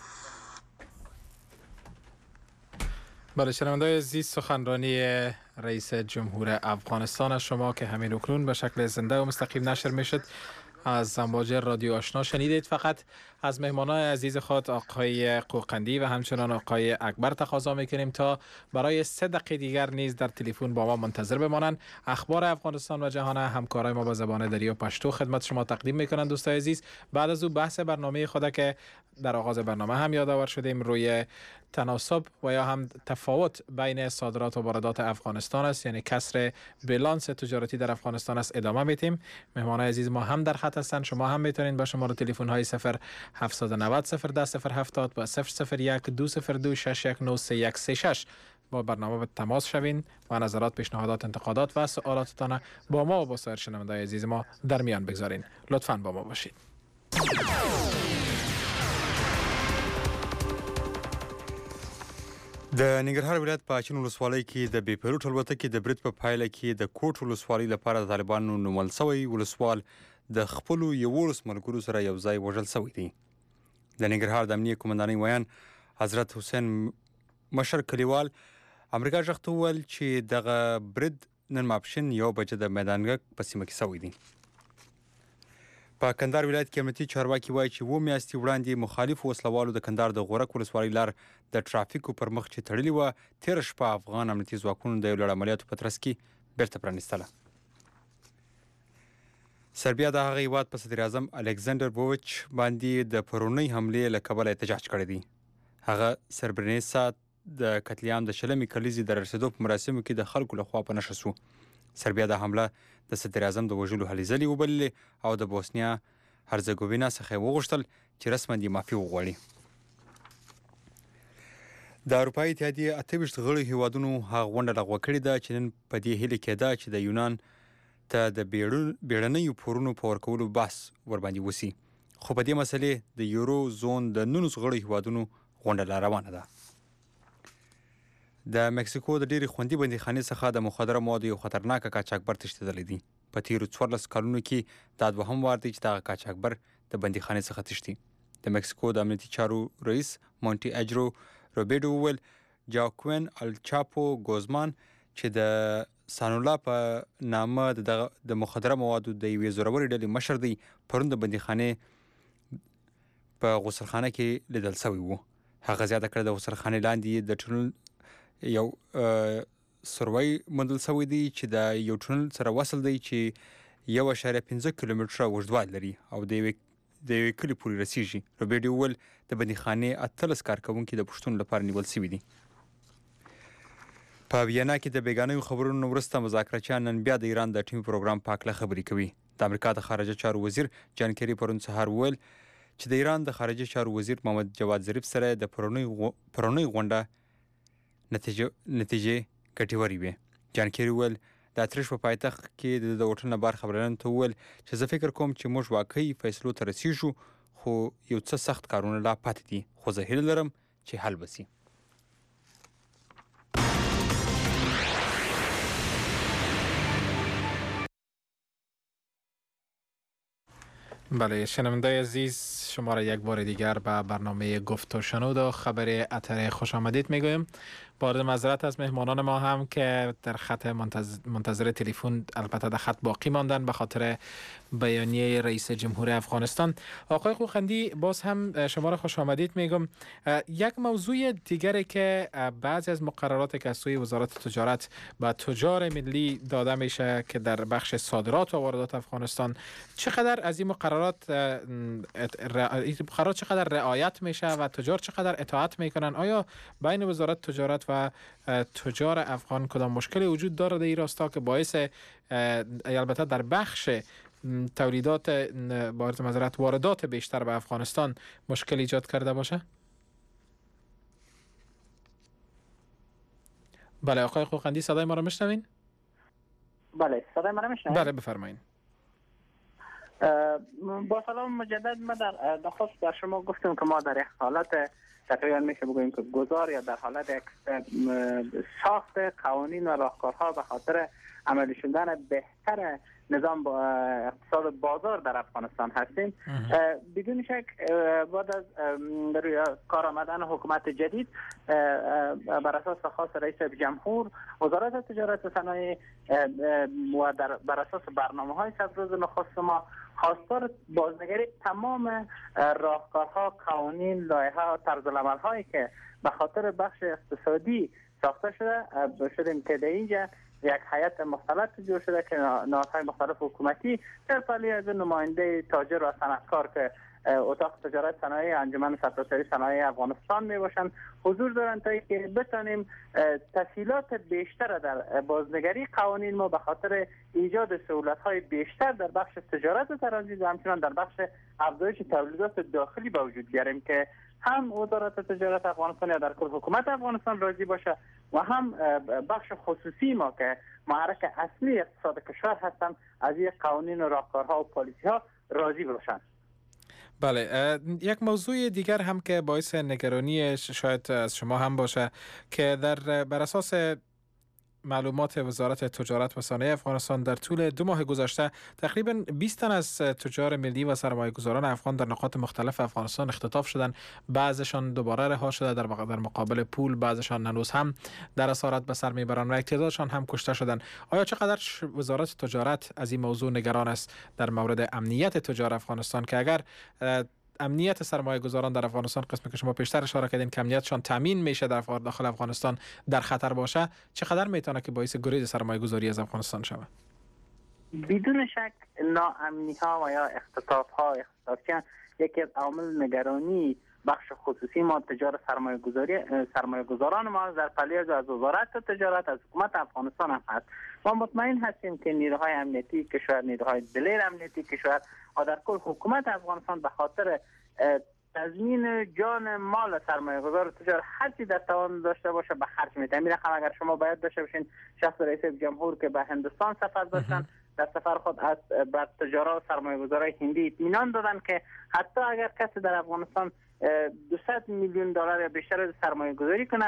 بله شنونده‌های عزیز، سخنرانی رئیس جمهور افغانستان از شما که همین اکنون به شکل زنده و مستقیم نشر میشد از امواج رادیو آشنا شنیدید. فقط از مهمانان عزیز خود آقای قوقندی و همچنان آقای اکبر تقاضا میکنیم تا برای سه دقیقه دیگر نیز در تلفن با ما منتظر بمانند. اخبار افغانستان و جهان همکارای ما با زبان دری و پشتو خدمت شما تقدیم میکنند. دوستان عزیز، بعد از او بحث برنامه خود که در آغاز برنامه هم یادآور شدیم روی تناسب و یا هم تفاوت بین صادرات و واردات افغانستان است، یعنی کسر بیلانس تجارتی در افغانستان است، ادامه میتیم. مهمان عزیز ما هم در خط هستند، شما هم میتونید با شماره تلفن های صفر هفت نه صفر صفر ده صفر هفتاد و صفر صفر یک دو صفر دو شش یک نه سه یک سه شش با برنامه به تماس شوین و نظرات، پیشنهادات، انتقادات و سوالاتتان با ما و با سایر شنونده‌های عزیز ما در میان بگذارین. لطفاً با ما باشید. د ننګرهار ولایت په اچین ولسوالۍ کې د بې پیلوټ الوتکې د برید په پایله کې د کوټ ولسوالۍ لپاره د طالبانو نومول شوی ولسوال د خپلو یولس ملګرو سره یو ځای وژل شوی دی. د ننګرهار د امنیه قومندانۍ ویان حضرت حسین مشر کلیوال امریکا ژغ ته وویل چې دغه برید نن ماپښین یو بجې د میدانګک په سیمه کې شوی دی. په کندهار ولایت کې امنیتي چارواکي وایي چې اووه میاشتې وړاندې مخالفو وسلوالو د کندهار د غورک ولسوالۍ لار د ترافیکو پر مخ چې تړلې وه تېره شپه افغان امنیتي ځواکونو د یو لړ عملیاتو په ترڅ کې بیرته پرانیستله. سربیا د هغه هیواد په صدر اعظم الکساندر ووچ باندې د پرونۍ حملې له کبله احتجاج کړی دی. هغه سربرنیسا د قتلیام د شلمې کلیزې د رسېدو په مراسمو کې د خلکو لخوا په نښه شو. سربیا د حمله د صدر اعظم د وژلو هلې ځلې وبللې او د بوسنیا هرزګوینا څخه وغوښتل چې رسماً یې معافي وغواړي. د اروپایي اتحادیې اته ویشت غړو هیوادونو هغه غونډه لغوه کړې ده چې نن په دې هیله کېده چې د یونان ته د بیړنیو پورونو په ورکولو بحث ورباندې وسي. خو په دې مسلې د یورو زون د نولسو غړو هیوادونو غونډه لا روانه ده. د مکسیکو د ډېرې خوندي بندیخانې څخه د مخدره موادو یو خطرناکه قاچاقبر تښتېدلی دی. په تیرو څوارلس کلونو کې دا دوهم وار دی چې دغه قاچاقبر د بندیخانې څخه تښتي. د مکسیکو د امنیتي چارو رئیس مونټي اجرو روبیډو وویل جاکوین الچاپو ګوزمان چې د سانولا په نامه د مخدره موادو د یوې زورورې ډلې مشر دی پرون د بندیخانې په غسلخانه کې لیدل شوی و. هغه زیاته کړه د غسلخانې لاندې د ټنل یو سروي موندل شوی دی چې د یو ټنل سره وصل دی چې یو اعشاریه پنځه کیلومتره اوږدوالی لري او د یوې د یوې کلي پورې رسیږي. روبیډو وویل د بندیخانې اتلس کارکوونکي د پوښتنو لپاره نیول شوي دي. په وینا کې د بیګانیو خبرونو وروسته مذاکرچیان نن بیا د ایران د اټومي پروګرام په هکله خبرې کوي. د امریکا د خارجه چارو وزیر جان کیري پرون سهار وویل چې د ایران د خارجه چارو وزیر محمد جواد ظریف سره د پرونۍ غونډه نتیجې ګټورې وې. جان کیري وویل د اتریش په پایتخت کې د هوټل نه بار خبريالانو ته وویل چې زه فکر کوم چې موږ واقعي فیصلو ته رسیږو خو یو څه سخت کارونه لا پاتې دي خو زه هیله لرم چې حل به شي. بله شنونده عزیز شما را یک بار دیگر به برنامه گفت و شنود و خبر اتر خوش آمدید میگویم. با معذرت از مهمانان ما هم که در خط منتظر تلفن البته در خط باقی ماندن به خاطر بیانیه رئیس جمهور افغانستان. آقای خوخندی باز هم شما را خوش آمدید میگم. یک موضوع دیگری که بعضی از مقررات که از سوی وزارت تجارت به تجار ملی داده میشه که در بخش صادرات و واردات افغانستان چقدر از این مقررات این مقررات چقدر رعایت میشه و تجار چقدر اطاعت میکنن؟ آیا بین وزارت تجارت و تجار افغان کدام مشکلی وجود داره در این راستا که باعث البته در بخش تولیدات با عرض معذرت واردات بیشتر به افغانستان مشکل ایجاد کرده باشه؟ بله آقای خوخندی صدای ما رو میشنوین؟ بله صدای ما رو میشنوین؟ بله بفرمایید. با سلام مجدد. ما در نخست در شما گفتم که ما در یک حالت تقریبا میشه بگوییم که گذار یا در حالت یک ساخت قوانین و راهکارها به خاطر عملی شدن بهتر نظام با اقتصاد بازار در افغانستان هستیم. بدون شک بعد از کار آمدن حکومت جدید بر اساس خواست رئیس جمهور وزارت تجارت و صنایع و در بر اساس برنامه‌های صد روز نخست ما خواستار بازنگری تمام راهکارها، قوانین، لایحه‌ها، طرزالعمل‌هایی که به خاطر بخش اقتصادی ساخته شده شدیم که در اینجا یک هیئت مختلط جور شده که نهادهای مختلف حکومتی در پلی از نماینده تاجر و صنعتکار که اتاق تجارت صنایع انجمن سرتاسری صنایع افغانستان می باشند حضور دارند تا که بتانیم تسهیلات بیشتر در بازنگری قوانین ما به خاطر ایجاد سهولت های بیشتر در بخش تجارت ترانزیت و همچنان در بخش افزایش تولیدات داخلی به وجود بیاریم که هم وزارت تجارت افغانستان یا در کل حکومت افغانستان راضی باشه و هم بخش خصوصی ما که محرک اصلی اقتصاد کشور هستند از این قوانین و راهکارها و پالیسی ها راضی باشند. بله، یک موضوع دیگر هم که باعث نگرانی شاید از شما هم باشه که در بر اساس معلومات وزارت تجارت و صنایع افغانستان در طول دو ماه گذشته تقریبا بیست تن از تجار ملی و سرمایه‌گذاران افغان در نقاط مختلف افغانستان اختطاف شدند. بعضشان دوباره رها شده در در مقابل پول، بعضشان هنوز هم در اسارت به سر میبرند و یک تعدادشان هم کشته شدند. آیا چقدر وزارت تجارت از این موضوع نگران است در مورد امنیت تجار افغانستان که اگر امنیت سرمایه گذاران در افغانستان، قسمی که شما پیشتر اشاره کردین که امنیتشان تامین میشه در داخل افغانستان، در خطر باشه، چقدر میتونه که باعث گریز سرمایه گذاری از افغانستان شود؟ بدون شک ناامنی ها و یا اختطاف ها اختطافیان یکی از عوامل نگرانی بخش خصوصی ما تجار سرمایه گذاری سرمایه گذاران ما در پلیاج از وزارت تجارت از حکومت افغانستان هم هست. ما مطمئن هستیم که نیروهای امنیتی کشور، نیروهای دلیر امنیتی کشور و در کل حکومت افغانستان به خاطر تضمین جان مال سرمایه گذار تجار هر چی در توان داشته باشه به خرج میده. میره هم اگر شما باید داشته باشین شخص رئیس جمهور که به هندوستان سفر داشتن در سفر خود از بر تجارت و سرمایه گذارای هندی اطمینان دادن که حتی اگر کسی در افغانستان دویست میلیون دلار یا بیشتر سرمایه گذاری کنه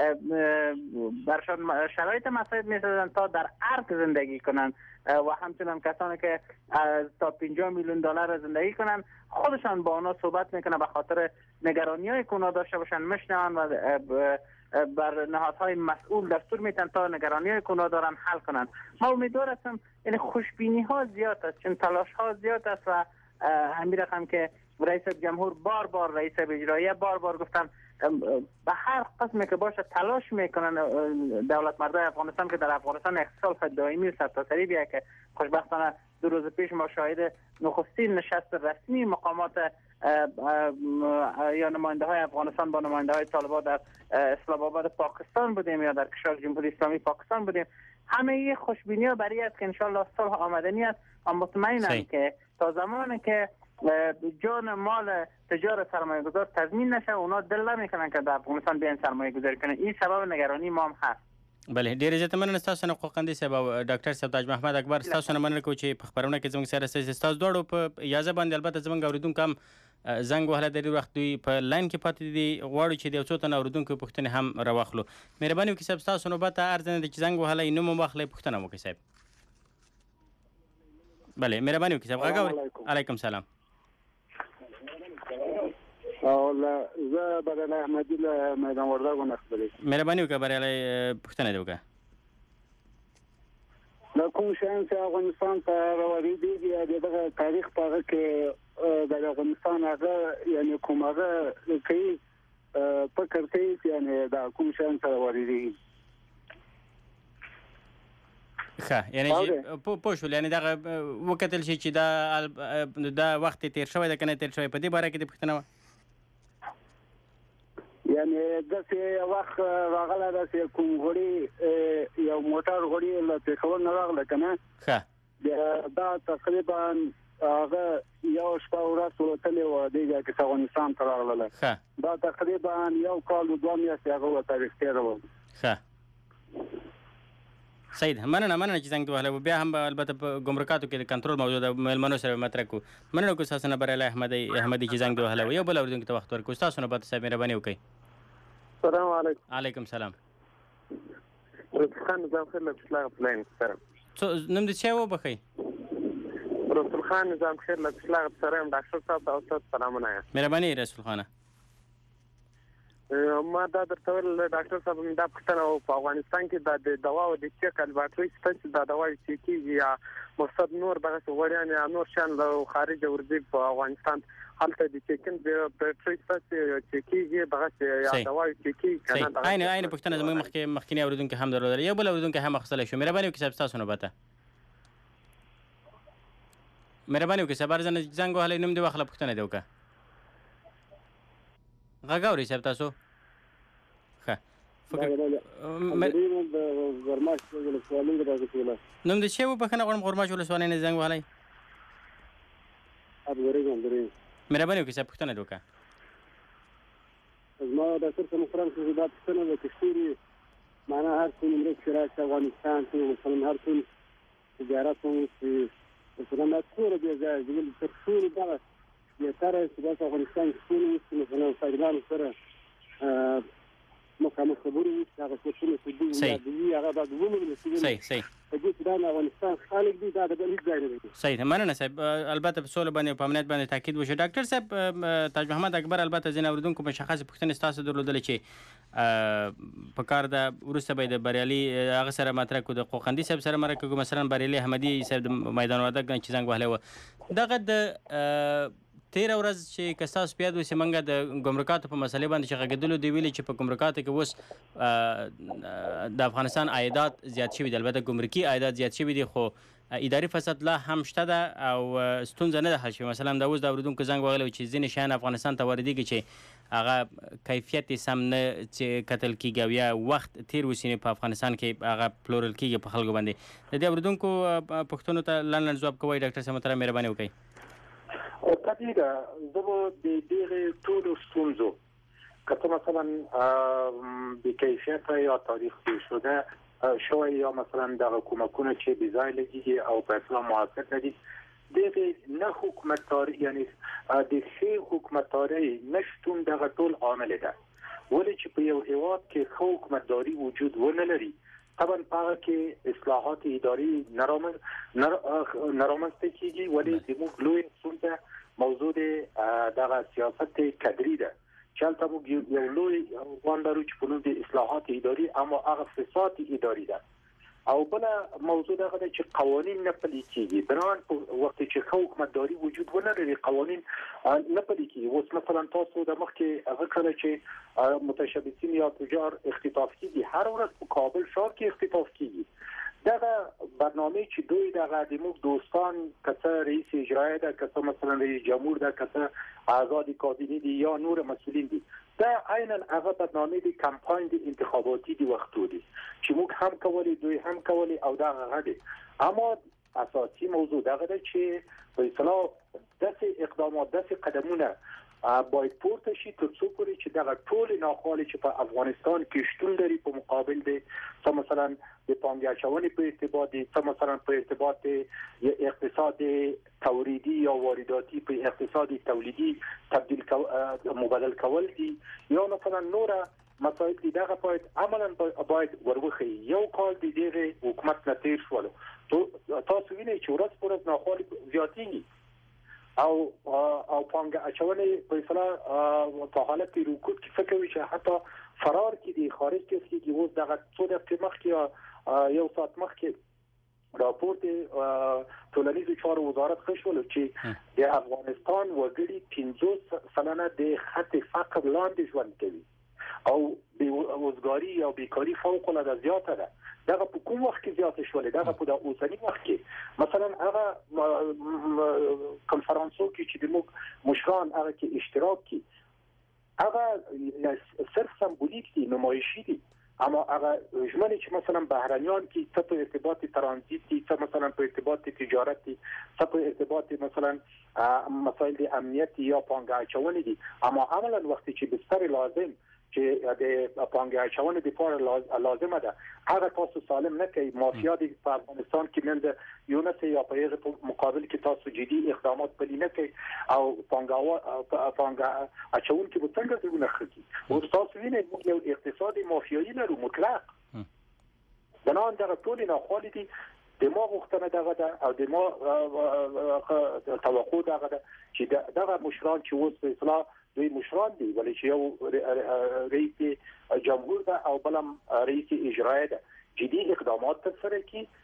برشان شرایط مساعد می‌سازند تا در ارگ زندگی کنند و همچنان کسانی که تا پنجاه میلیون دلار زندگی کنند خودشان با اونا صحبت میکنه به خاطر نگرانی‌های که اونا داشته باشن میشنون و بر نهادهای مسئول دستور میتن تا نگرانی‌های که اونا دارن حل کنند. ما امیدوار هستم یعنی خوشبینی ها زیاد است، چون تلاش ها زیاد است و همین رقم که رئیس جمهور بار بار رئیس اجرایی بار بار گفتن به هر قسمی که باشه تلاش میکنن دولت مردای افغانستان که در افغانستان اقتصاد دائمی و سرتاسری بیاید که خوشبختانه دو روز پیش ما شاهد نخستین نشست رسمی مقامات یا نماینده های افغانستان با نماینده های طالبان در اسلام آباد پاکستان بودیم یا در کشور جمهوری اسلامی پاکستان بودیم. همه یه خوشبینی ها برای است که انشالله صلح آمدنی است و مطمئنم که تا زمانی که جان مال تجار سرمایه گذار تضمین نشه اونا دل نمیکنن که در افغانستان بیان سرمایه گذاری کنن. این سبب نگرانی ما هم هست. بله، ډیر عزت مننه تاسو نه قوقندي صاحب او ډاکټر صاحب تاج محمد اکبر تاسو نه مننه کو چې په خبرونه کې زموږ سره سره تاسو دوړو په اجازه باندې البته زموږ اوریدونکو هم زنګ وهله د ډیر وخت دوی په لاین کې پاتې دي غواړي چې د یو څو تنه اوریدونکو پوښتنې هم راوخلو. مهرباني وکړئ صاحب تاسو نو به ارزنه د چې زنګ وهله نو مو واخلې پوښتنه وکړئ صاحب. بله مهرباني وکړئ صاحب. غاګور علیکم سلام. او لا زه بریالی احمدی له میدان وردګو نه خبرې. مهرباني وکړئ بریالی پوښتنه دې وکړه. د کوم شیان چې افغانستان ته راوړېدي دغه تاریخ په هغه کې د افغانستان هغه یعنی کوم هغه کوي فکر کوي یعنی د کوم شیان ته راوړېدي. ښه یعنی پوه شول یعنی دغه وکتل شي چې دا دا وخت تیر شوی ده که نه تیر شوی په دې باره کې دې پوښتنه وه. یعنی داسې وخت راغلی داسې کوم غړي یو موټر غړي له پېښور نه راغله که نه ښه دا تقریبا هغه یو شپه ورځ وتلې وه دې ځای کې افغانستان ته راغلله. ښه دا تقریبا یو کال و دوه میاشتې هغه ورته رښتیا وه. ښه صحیح ده. مننه مننه چې زنګ وهلی بیا هم البته په ګمرکاتو کې د کنټرول موضوع د میلمنو سره مطرح کړو. مننه کوم ستاسو نه بریالی احمدي احمدي چې زنګ وهلی یو بل اورېدونکي ته وخت ورکړو. ستاسو نه به صاحب مهرباني وکړئ. السلام علیکم. علیکم سلام. رسول خان نظام خیر له پشلاغ پلاین سره. نوم دې څه وبخئ؟ رسول خان نظام خیر له پشلاغ سره یم. ډاکټر صاحب ته تاسو سلامونه یم. مهرباني رسول خانه. ما دا درته ویل ډاکټر صاحب دا پوښتنه په افغانستان کې د دواو د چیک الباتري شته چې دا دواوې چیکېږي یا مقصد نور دغسې غوړیان یا نور شیان له خارجه ورځي په افغانستان هلته د چیکن بیټري شته چې چیکېږي دغسې یا دواوې چیکېږي که نه. عین عین پوښتنه زموږ مخکې مخکیني اورېدونکي هم درلودله. یو بل اورېدونکی هم اخیستلی شو. مهرباني وکړئ صاحب ستاسو نوبت ده. مهرباني وکړئ صاحب ارزنه زنګ وهلی نوم دې واخله پوښتنه دې وکړه. غږ اورئ صاحب تاسو ښه فکر نوم د چی و بخښنه غواړم غرماش ولسوالۍ نه زنګ وهلی مهرباني وکړئ صاحب پوښتنه دې وکړه زما ډاکټر صاحب محترم چې دا پوښتنه ده چې ټولې معنا هر څومره مرستې راشي افغانستان ته مثلا هر څومره تجارت هم چې مثلا دا ټوله بې ځایه دي ولې تر ټولو دغه بهتره چې داسې افغانستان کې ټول اوس مثلا صاحبانو سره مخامخ خبرې وشي هغه څوکونه چې دوی هغه باید ومنل شي صحیح صحیح په دې چې دا د افغانستان خلک دي دا د بل هېڅ ځای نه دی صحیح مننه صاحب البته په سوله باندې په امنیت باندې تاکید وشي ډاکټر صاحب تاج محمد اکبر البته ځینې اورېدونکو مشخصې پوښتنې ستاسو درلودلې چې په کار ده وروسته به د بریالي هغه سره مطرح کړو د قوقندي صاحب سره مرکه کړو مثلا بریالي احمدي صاحب د میدان وردګ چې زنګ وهلی و دغه د تیره ورځ چې که ستاسو په یاد وسي موږ د ګمرکاتو په مسلې باندې چې غږېدلو دی ویلي چې په ګمرکاتو کې اوس د افغانستان عایدات زیات شوي دي البته ګمرکي عایدات زیات شوي دي خو اداري فساد لا هم شته ده او ستونزه نه ده حل شوې مثلا د اوس د اورېدونکو زنګ وهلی چې ځینې شیان افغانستان ته واردېږي چې هغه کیفیت یې سم نه چې کتل کېږي او یا وخت تیر وسي په افغانستان کې هغه پلورل کېږي په خلکو باندې د دې اورېدونکو پوښتنو ته لنډ لنډ ځواب کوئ ډاکټر صاحب محترم مهرباني وکړئ طبیعي ده زه به د دغې ټولو ستونزو که ته مثلا بی‌کیفیته یا تاریخ تیر شده شوی یا مثلا دغه کومکونه چې بې ځای لګېږي او په اصلا موثر نه دي دغې نه حکومتداري یعنی د ښې حکومتدارۍ نشتون دغه ټول عامل ده ولې چې په یو هېواد کې ښه حکومتداري وجود ونه لري طبعا په هغه کې اصلاحات اداري نرامنځته کېږي ولې زموږ لویه ستونزه موضوع دغه سیاست کدري ده چې هلته موږ یو لوی عنوان لرو چې په نوم د اصلاحات اداري اما هغه فساد اداري ده او بله موضوع دغه ده چې قوانین نه پلي کېږي بنابراین په وخت چې ښه حکومتداري وجود ونه لري قوانین نه پلي کېږي اوس مثلا تاسو د مخکې هغه کړی چې متشبثین یا تجار اختطاف کېږي هر ورځ په کابل ښار کې اختطاف کېږي دغه برنامه چې دوی دغه د موږ دوستان کسه رئیس اجرایی ده کسه مثلا رئیس جمهور ده کسه آزاد کابینه دي یا نور مسئولین دي دا عینا هغه برنامه د کمپاین د انتخاباتی دی وختو دي چې موږ هم کولی دوی هم کولی او دا هغه دي اما اساسي موضوع دغه ده چې په اصطلاح داسې اقدامات داسې قدمونه باید پورته شي تر څو پورې چې دغه ټول ناخوالې چې په افغانستان کې شتون لري په مقابل د څه مثلا د پانګې اچونې په ارتباط دي څه مثلا په ارتباط د اقتصاد تولیدي یا وارداتي په اقتصاد تولیدي تبدیل کو مبادل کول دي یا مثلا نور مسائل دي دغه باید عملاً باید وروخی یو کال د دغه حکومت نه تیر شول تاسو وینئ چې ورځ پر ورځ ناخوالې زیاتېږي او او پانګه اچونې په اصطلاح په حالت رکود کې فکر وي چې حتی فرار کې دي خارج کې کېږي اوس دغه څو دقیقې مخکې یو ساعت مخکې راپورټ ټولنیزو چارو وزارت خښول چې د افغانستان وګړي پنځوس سلنه د خط فقر لاندې ژوند کوي او بیروزګاری یا بیکاری فوق العاده زیاته ده دغه په کوم وخت کې زیات شول دغه په د اوسنی وخت کې مثلا هغه کنفرانسو کې چې د موږ مشران هغه کې اشتراک کی هغه صرف سمبولیک دي نمایشي دي اما هغه ژمنې چې مثلا بهرنیان کې څه په ارتباط ترانزیت دي څه مثلا په ارتباط تجارت دي څه په ارتباط مثلا مسائل د امنیت یا پانګه اچونې دي اما عملاً وخت چې بستر لازم چې د پانګه اچونې لپاره لازمه ده هغه تاسو سالم نه کوي مافیا د افغانستان کې نن یو نه یا په هغه مقابل کې تاسو جدي اقدامات پلي نه کوي او پانګه پانګه اچون کې به څنګه څنګه خږي او تاسو وینئ موږ یو اقتصادي مافیایي لرو مطلق بنان دغه ټول نه خالي دي دماغ وختنه دغه ده او دماغ توقع دغه ده چې دغه مشران چې اوس په اصلاح دوی مشران دي ولې چې یو رئیس جمهور ده او بلم رئیس اجرایی ده جدي اقدامات ترسره کړي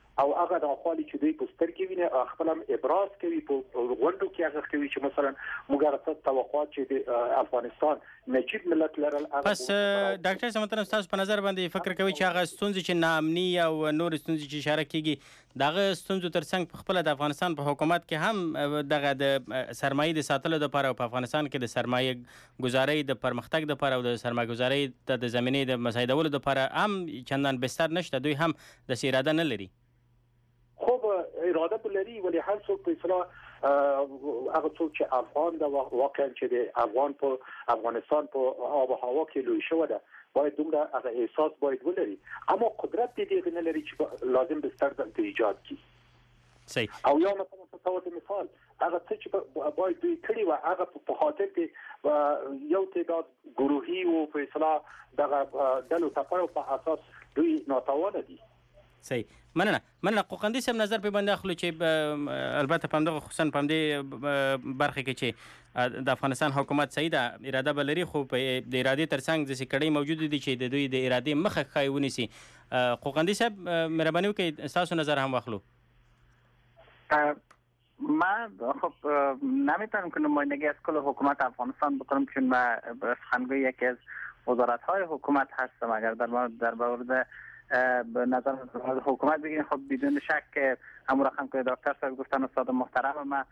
او هغه د خپل چې دوی پوستر کې ویني خپل هم ابراز کوي په غونډو کې هغه کوي چې مثلا موږ راځو توقعات چې د افغانستان نجیب ملت لرل. پس ډاکټر سمتن تاسو په نظر باندې فکر کوي چې هغه ستونزې چې ناامني او نور ستونزې چې اشاره کیږي دغه ستونزو ترڅنګ په خپل د افغانستان په حکومت کې هم دغه د سرمایي د ساتلو لپاره او په افغانستان کې د سرمایه گذاري د پرمختګ لپاره او د سرمایه گذاري د زمینې د مساعدولو لپاره هم چندان بستر نشته، دوی هم د اراده نه لري. خب اراده بلري ولی هر څوک په اصطلاح هغه څوک چې افغان د واقعا چې د افغان په افغانستان په آب و هوا کې لوی شو ده باید دومره هغه احساس باید ولري، اما قدرت دې نه لري چې لازم بستر د ایجاد کی. صحیح. او یو مثلا تصور مثال هغه څه چې باید دوی کړی و هغه په خاطر کې یو تعداد گروهی او په اصطلاح دغه دلو تپایو په اساس دوی ناتوانه دي. صحیح. مننه مننه قوقندي سم نظر په باندې اخلو چې البته په دغه خصوصا په دې برخه کې چې د افغانستان حکومت صحیح ده اراده بلري، خو په د ارادې ترڅنګ د سکړې موجود دي چې د دوی د ارادې مخه خای ونیسي. قوقندي صاحب مهرباني وکړئ تاسو نظر هم واخلو. من خب نمیتونم که نمایندگی از کل حکومت افغانستان بکنم چون من سخنگوی یکی از وزارت‌های حکومت هستم. اگر در مورد در مورد به نظر حکومت بگیریم خب بدون شک که همون رقم که دکتر صاحب گفتن استاد محترم ما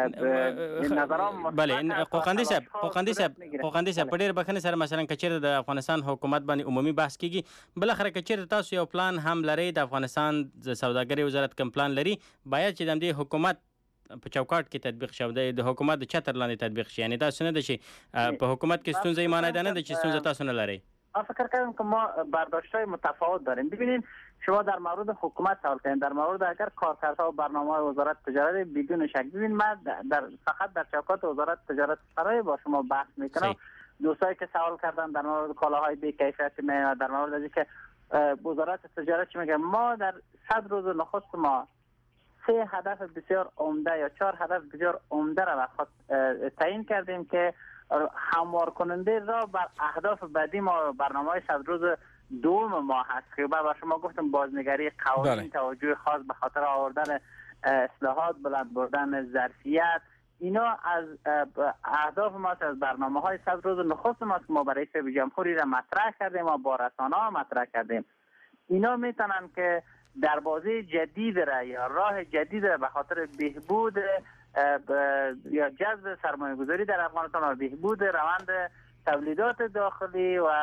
نظرام بله قوقندي صاحب قوقندي صاحب قوقندي صاحب په ډېر بخښنې سره مثلا کچېر د افغانستان حکومت باندې عمومي بحث کیږي، بل اخر کچېر تاسو یو پلان هم لري د افغانستان د سوداګرۍ وزارت کوم پلان لري باید چې د دې حکومت په چوکاټ کې تطبیق شوه د حکومت د چتر لاندې تطبیق شي، یعنی تاسو نه د شي په حکومت کې ستونزې معنی ده نه د چې ستونزه تاسو نه لري. من فکر کردم که ما برداشت‌های متفاوت داریم. ببینید شما در مورد حکومت سوال کردین، در مورد اگر کارکردها و برنامه‌های وزارت تجارت بدون شک ببین من در فقط در چوکات وزارت تجارت سرای با شما بحث میکنم. دوستایی که سوال کردن در مورد کالاهای بی کیفیت می در مورد از اینکه وزارت تجارت چی میگه، ما در صد روز نخست ما سه هدف بسیار عمده یا چهار هدف بسیار عمده را تعیین کردیم که هموار کننده را بر اهداف بعدی ما برنامه صد روز دوم ما هست که با شما گفتم بازنگری قوانین بله. توجه خاص به خاطر آوردن اصلاحات، بلند بردن ظرفیت، اینا از اهداف ما از برنامه های صد روز نخست ما که ما برای رئیس جمهوری را مطرح کردیم و با رسانه ها مطرح کردیم. اینا میتونن که در بازی جدید را یا راه جدید را به خاطر بهبود یا جذب سرمایه گذاری در افغانستان و بهبود روند تولیدات داخلی و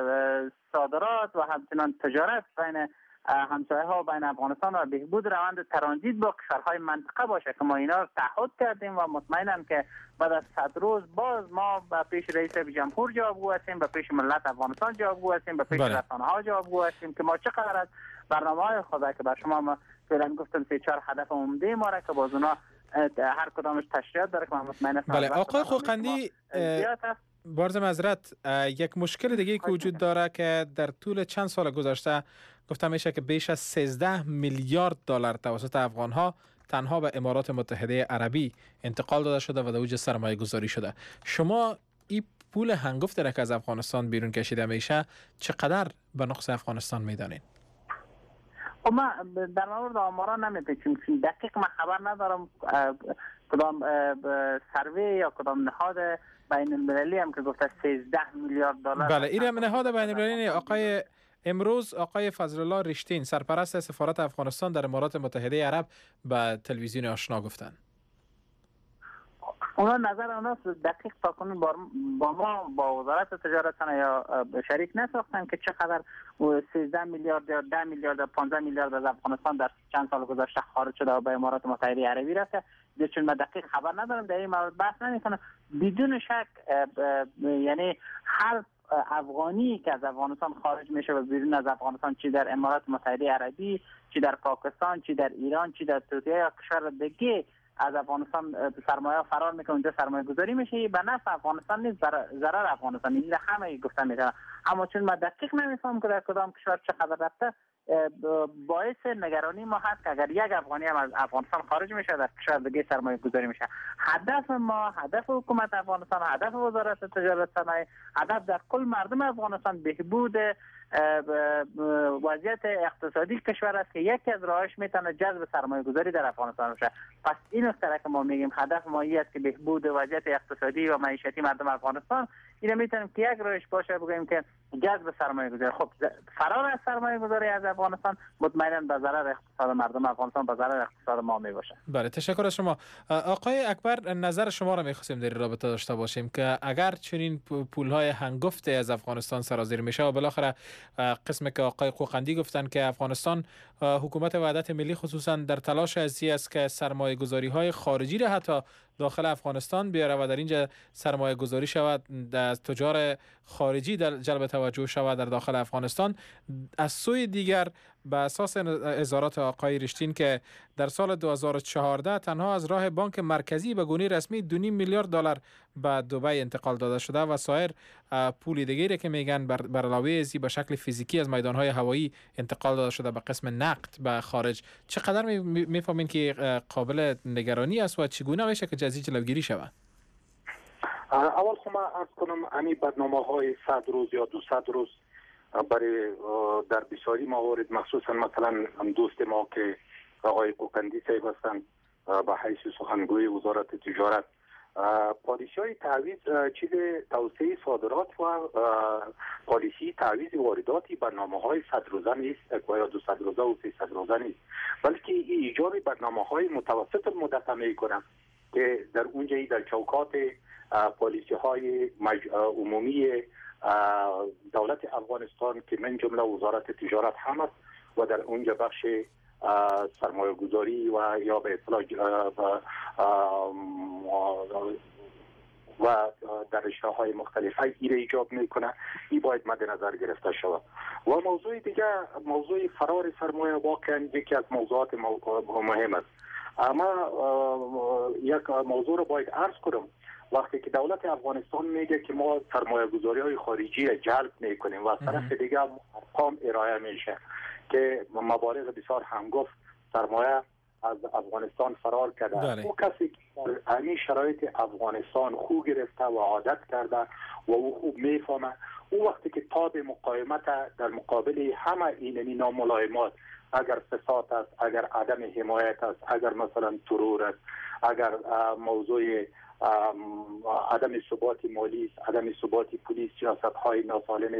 صادرات و همچنان تجارت بین همسایه ها بین افغانستان و بهبود روند ترانزیت با کشورهای منطقه باشه که ما اینا رو تعهد کردیم و مطمئنم که بعد از صد روز باز ما به پیش رئیس جمهور جوابگو هستیم، به پیش ملت افغانستان جوابگو هستیم، به پیش رسانه ها جوابگو هستیم که ما چقدر از برنامه های خدا که بر شما ما فعلا گفتم سه چهار هدف عمده ما را که باز اونا هر کدامش تشریحات داره که من مطمئن هستم. بله آقای قوقندی بارز معذرت یک مشکل دیگه که وجود داره که در طول چند سال گذشته گفتم میشه که بیش از سیزده میلیارد دلار توسط افغان ها تنها به امارات متحده عربی انتقال داده شده و در اوج سرمایه گذاری شده. شما این پول هنگفت را که از افغانستان بیرون کشیده میشه چقدر به نقص افغانستان میدانید؟ ما در مورد آمارا نمیتونیم دقیق من خبر ندارم کدام سروی یا کدام نهاد بین المللی هم که گفته سیزده میلیارد دلار. بله این نهاد بین المللی آقای امروز آقای فضل الله رشتین سرپرست سفارت افغانستان در امارات متحده عرب به تلویزیون آشنا گفتن. اونا نظر اونا دقیق تا کنون با ما با وزارت تجارت یا شریک نساختن که چقدر سیزده میلیارد یا ده میلیارد یا پانزده میلیارد از افغانستان در چند سال گذشته خارج شده و به امارات متحده عربی رفته. چون من دقیق خبر ندارم در این مورد بحث نمیکنم. بدون شک یعنی هر افغانی که از افغانستان خارج میشه و بیرون از افغانستان چی در امارات متحده عربی، چی در پاکستان، چی در ایران، چی در ترکیه یا کشور دیگه از افغانستان سرمایه فرار میکنه اونجا سرمایه گذاری میشه به نفع افغانستان نیست، ضرر افغانستان. این همه گفتن میتونم، اما چون من دقیق نمیفهم که در کدام کشور چقدر رفته باعث نگرانی ما هست که اگر یک افغانی هم از افغانستان خارج میشه در کشور دیگه سرمایه گذاری میشه. هدف ما، هدف حکومت افغانستان، هدف وزارت تجارت صنایع، هدف در کل مردم افغانستان بهبود وضعیت اقتصادی کشور است که یکی از راهش میتونه جذب سرمایه گذاری در افغانستان باشه. پس این نکته که ما میگیم هدف ما است که بهبود وضعیت اقتصادی و معیشتی مردم افغانستان، این میتونیم که یک راهش باشه بگیم که جذب سرمایه گذاری. خب فرار از سرمایه گذاری از افغانستان مطمئنا به ضرر اقتصاد مردم افغانستان، به ضرر اقتصاد ما می باشه. بله، تشکر از شما. آقای اکبر، نظر شما را می‌خواستیم در رابطه داشته باشیم که اگر چنین پول‌های هنگفت از افغانستان سرازیر میشه و بالاخره قسمی که آقای قوقندی گفتن که افغانستان حکومت وحدت ملی خصوصا در تلاش ازی است که سرمایه گذاری های خارجی را حتی داخل افغانستان بیاره و در اینجا سرمایه گذاری شود، در تجار خارجی در جلب توجه شود در داخل افغانستان. از سوی دیگر به اساس اظهارات آقای رشتین که در سال دو هزار و چهارده تنها از راه بانک مرکزی به گونه رسمی دو و نیم میلیارد دلار به دبی انتقال داده شده و سایر پول دیگری که میگن بر, بر علاوه ازی به شکل فیزیکی از میدانهای هوایی انتقال داده شده به قسم نقد به خارج، چقدر میفهمین که قابل نگرانی است و چگونه میشه که جزئی جلوگیری شود؟ اول خب من عرض کنم امی برنامه‌های صد روز یا دویست روز برای در بسیاری موارد، مخصوصا مثلا دوست ما که آقای قوقندی صاحب هستند به حیث سخنگوی وزارت تجارت، پالیسی های تعویض چیز توسعه صادرات و پالیسی تعویض وارداتی برنامه های صد روزه نیست و یا دویست روزه و سیصد روزه نیست، بلکه ایجاد برنامه های متوسط المدت می کنند که در اونجا در چوکات پالیسی های مج... عمومی دولت افغانستان که من جمله وزارت تجارت هم است و در اونجا بخش سرمایه گذاری و یا به اصطلاح و در رشته های مختلفه ایره ایجاب میکنه، این باید مد نظر گرفته شود. و موضوع دیگه، موضوع فرار سرمایه واقعا یکی از موضوعات مهم است. اما یک موضوع رو باید عرض کنم، وقتی که دولت افغانستان میگه که ما سرمایه گذاری های خارجی جلب میکنیم و از طرف دیگه ارقام ارائه میشه که مبالغ بسیار هنگفت سرمایه از افغانستان فرار کرده، او کسی که در همین شرایط افغانستان خوب گرفته و عادت کرده و او خوب میفهمه، او وقتی که تاب مقاومت در مقابل همه اینمی ناملایمات، اگر فساد است، اگر عدم حمایت است، اگر مثلا ترور است، اگر موضوع عدم ثبات مالی است، عدم ثبات پلیس، سیاست های ناسالم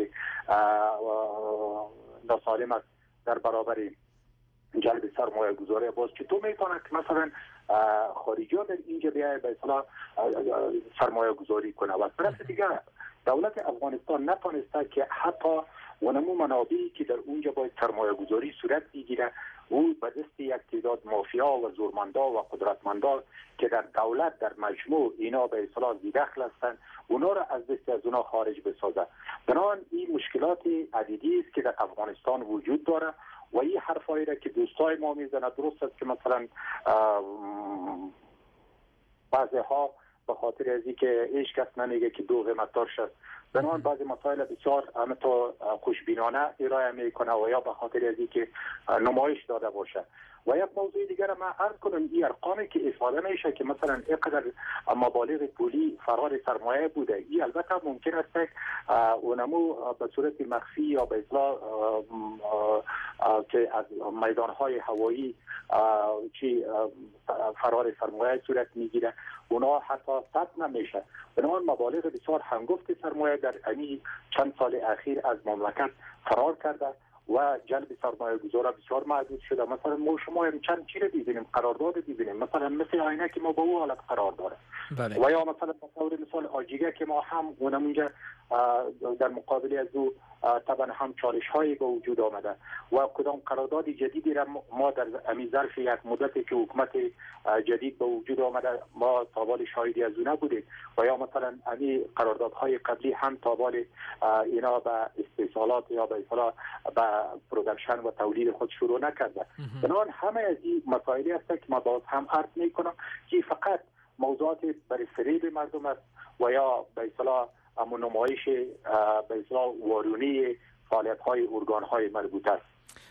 ناسالم است در برابر جلب سرمایه گذاری، باز چطور میتونه که مثلا خارجی ها در اینجا بیایه به اصطلاح سرمایه گذاری کنه و طرف دیگه دولت افغانستان نتونسته که حتی ونمو منابعی که در اونجا باید سرمایه گذاری صورت بگیره او به دست یک تعداد مافیا و زورمندا و قدرتمندا که در دولت در مجموع اینا به اصطلاح ذی‌دخل هستند، اونا را از دست از اونا خارج بسازه. بنابراین این مشکلات عدیدی است که در افغانستان وجود داره و این حرفایی را که دوستای ما میزنه درست است که مثلا بعضی ها به خاطر از اینکه هیچ کس نمیگه که دو قیمتدار شد، بنابراین بعضی مسائل بسیار همینطور خوشبینانه ارائه میکنه و یا به خاطر از اینکه نمایش داده باشه. و یک موضوع دیگر ما عرض کنم، این ارقامی که استفاده میشه که مثلا اینقدر مبالغ پولی فرار سرمایه بوده، این البته ممکن است اونمو به صورت مخفی یا به اصطلاح که از میدانهای هوایی چی فرار سرمایه صورت میگیره، اونا حتی ثبت نمیشه. بنابراین مبالغ بسیار هنگفت سرمایه در این چند سال اخیر از مملکت فرار کرده و جلب سرمایه گذار بسیار محدود شده. مثلا ما شما هم چند چیز دیدیم، قرارداد دیدیم، مثلا مثل آینه که ما با او حالت قرار داره. بله. و یا مثلا تصور مثال آجیگه که ما هم اونمونجا در مقابل از او طبعا هم چالش هایی به وجود آمده و کدام قرارداد جدیدی را ما در امی ظرف یک مدتی که حکومت جدید به وجود آمده ما تابال شاهدی از او نبودیم و یا مثلا امی قراردادهای قبلی هم تابال اینا به استحصالات یا به اصطلاح به پرودکشن و تولید خود شروع نکرده. بنابراین همه از این مسائلی است که ما باز هم عرض میکنم که فقط موضوعات برای فریب مردم است و یا به اصطلاح نمایش به اصطلاح وارونی فعالیت های ارگان های مربوطه است.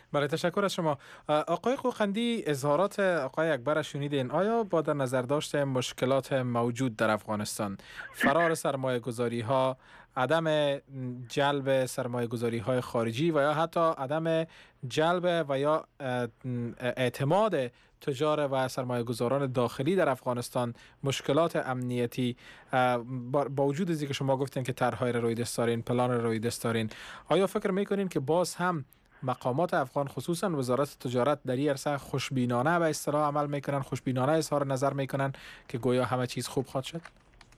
بله تشکر از شما. آقای قوقندی، اظهارات آقای اکبر شنیدین. آیا با در نظر داشت مشکلات موجود در افغانستان، فرار سرمایه گذاری ها، عدم جلب سرمایه گذاری های خارجی و یا حتی عدم جلب و یا اعتماد تجار و سرمایه گذاران داخلی در افغانستان، مشکلات امنیتی، با وجود از اینکه شما گفتین که طرح‌های روی دست دارین، پلان روی دست دارین، آیا فکر میکنین که باز هم مقامات افغان خصوصا وزارت تجارت در این عرصه خوشبینانه به اصطلاح عمل میکنن، خوشبینانه اظهار نظر میکنن که گویا همه چیز خوب خواهد شد؟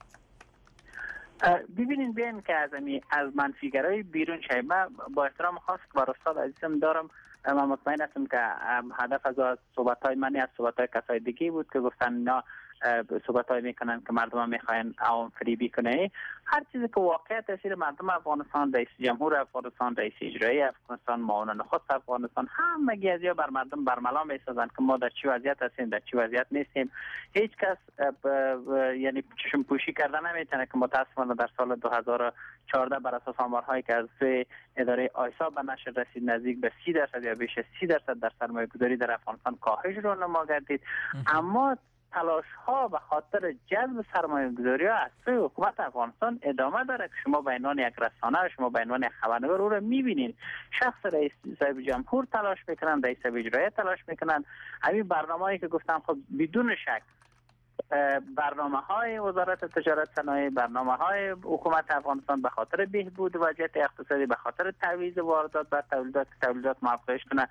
ببینید بین که از از منفیگرای بیرون شد، من با احترام خاص بر استاد عزیزم دارم، من مطمئن هستم که هدف از صحبت‌های من از صحبت‌های کسای دیگه بود که گفتن اینا صحبت‌های میکنن که مردم میخواین عوام فریبی کنه. هر چیزی که واقعیت تاثیر مردم افغانستان، رئیس جمهور افغانستان، رئیس اجرایی افغانستان، معاون نخست افغانستان، همگی از یا بر مردم برملا میسازند که ما در چه وضعیت هستیم، در چه وضعیت نیستیم. هیچ کس یعنی چشم پوشی کردن نمیتونه که متاسفانه در سال دو هزار و چهارده بر اساس آمارهایی که از اداره آیسا به نشر رسید نزدیک به سی درصد یا بیش از سی درصد در سرمایه گذاری در افغانستان کاهش رو نما گردید. اما تلاش ها به خاطر جذب سرمایه گذاری ها از سوی حکومت افغانستان ادامه داره که شما به عنوان یک رسانه، شما به عنوان یک خبرنگار او را میبینید. شخص رئیس صاحب جمهور تلاش میکنن، رئیس اجرایی تلاش میکنن. همین برنامه‌ای که گفتم خب بدون شک برنامه های وزارت تجارت صنایع، برنامه های حکومت افغانستان به خاطر بهبود وضعیت اقتصادی، به خاطر تعویض واردات بر تولیدات تولیدات افزایش کنه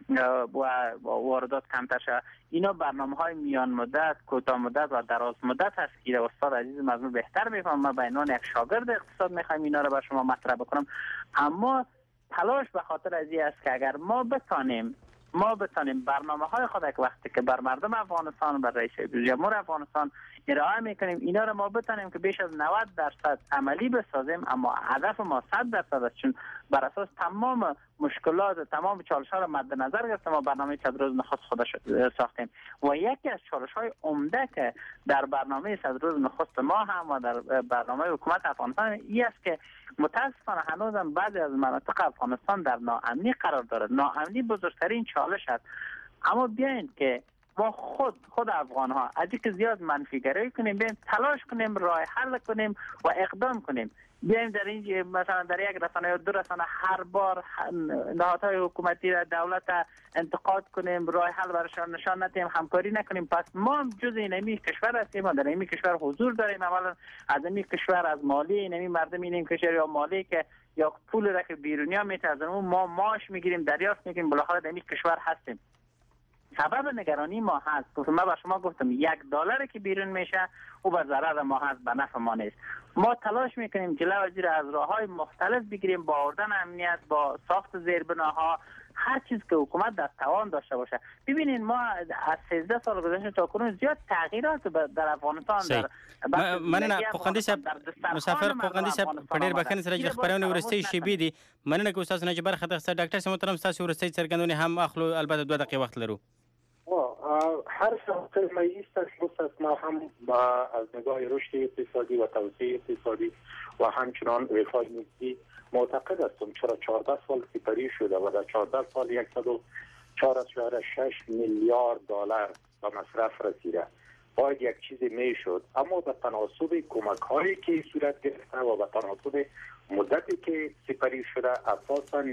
و واردات کمتر شود، اینا برنامه های میان مدت، کوتاه مدت و دراز مدت هست که استاد عزیزم از من بهتر میفهمم. من به عنوان یک شاگرد اقتصاد میخوام اینا رو به شما مطرح بکنم. اما تلاش به خاطر از این است که اگر ما بتانیم ما بتانیم برنامه های خود که وقتی که بر مردم افغانستان، بر رئیس جمهور افغانستان ارائه میکنیم، اینا رو ما بتانیم که بیش از نود درصد عملی بسازیم. اما هدف ما صد درصد است، چون بر اساس تمام مشکلات، تمام چالش ها رو مد نظر گرفته ما برنامه صد روز نخست خود ساختیم. و یکی از چالش های عمده که در برنامه صد روز نخست ما هم و در برنامه حکومت افغانستان این است که متاسفانه هنوزم بعضی از مناطق افغانستان در ناامنی قرار دارد. ناامنی بزرگترین چالش است. اما بیاین که ما خود خود افغان ها از اینکه زیاد منفیگرایی کنیم، بیایم تلاش کنیم، راه حل کنیم و اقدام کنیم. بیایم در این مثلا در یک رسانه یا دو رسانه هر بار نهادهای حکومتی را دولت انتقاد کنیم، راه حل براشان نشان ندیم، همکاری نکنیم. پس ما هم جز اینمی کشور هستیم و در اینمی کشور حضور داریم. اولا از اینمی کشور، از مالی اینمی مردم اینمی کشور یا مالی که یا پول را که بیرونیا میتازن ما ماش میگیریم، دریافت میکنیم، بالاخره در این کشور هستیم. سبب نگرانی ما هست، گفتم من با شما گفتم یک دلاری که بیرون میشه او به ضرر ما هست، به نفع ما نیست. ما تلاش میکنیم جلوی وزیر از راههای مختلف بگیریم، با آوردن امنیت، با ساخت زیربناها، هر چیز که حکومت در توان داشته باشه. ببینید ما از سیزده سال گذشته تا کنون زیاد تغییرات در افغانستان در مننه قوقندی صاحب، مسافر قوقندی صاحب پډیر بخښنې سره چې خبرونه ورستۍ شیبې دي. مننه کوم تاسو نه چې برخه اخیسته. ډاکټر صاحب محترم تاسو ورستۍ څرګندونې هم اخلو، البته دوه دقیقې وخت لرو. هر شخص مایست است مستثنا هم با از نگاه رشد اقتصادی و توسعه اقتصادی و همچنان رفاه مادی معتقد هستم. چرا چهارده سال سپری شده و در چهارده سال صد و چهار اشاریه شش میلیارد دلار به مصرف رسیده. باید یک چیزی میشد، اما به تناسب کمک هایی که صورت گرفته و به تناسب مدتی که سپری شده اساسا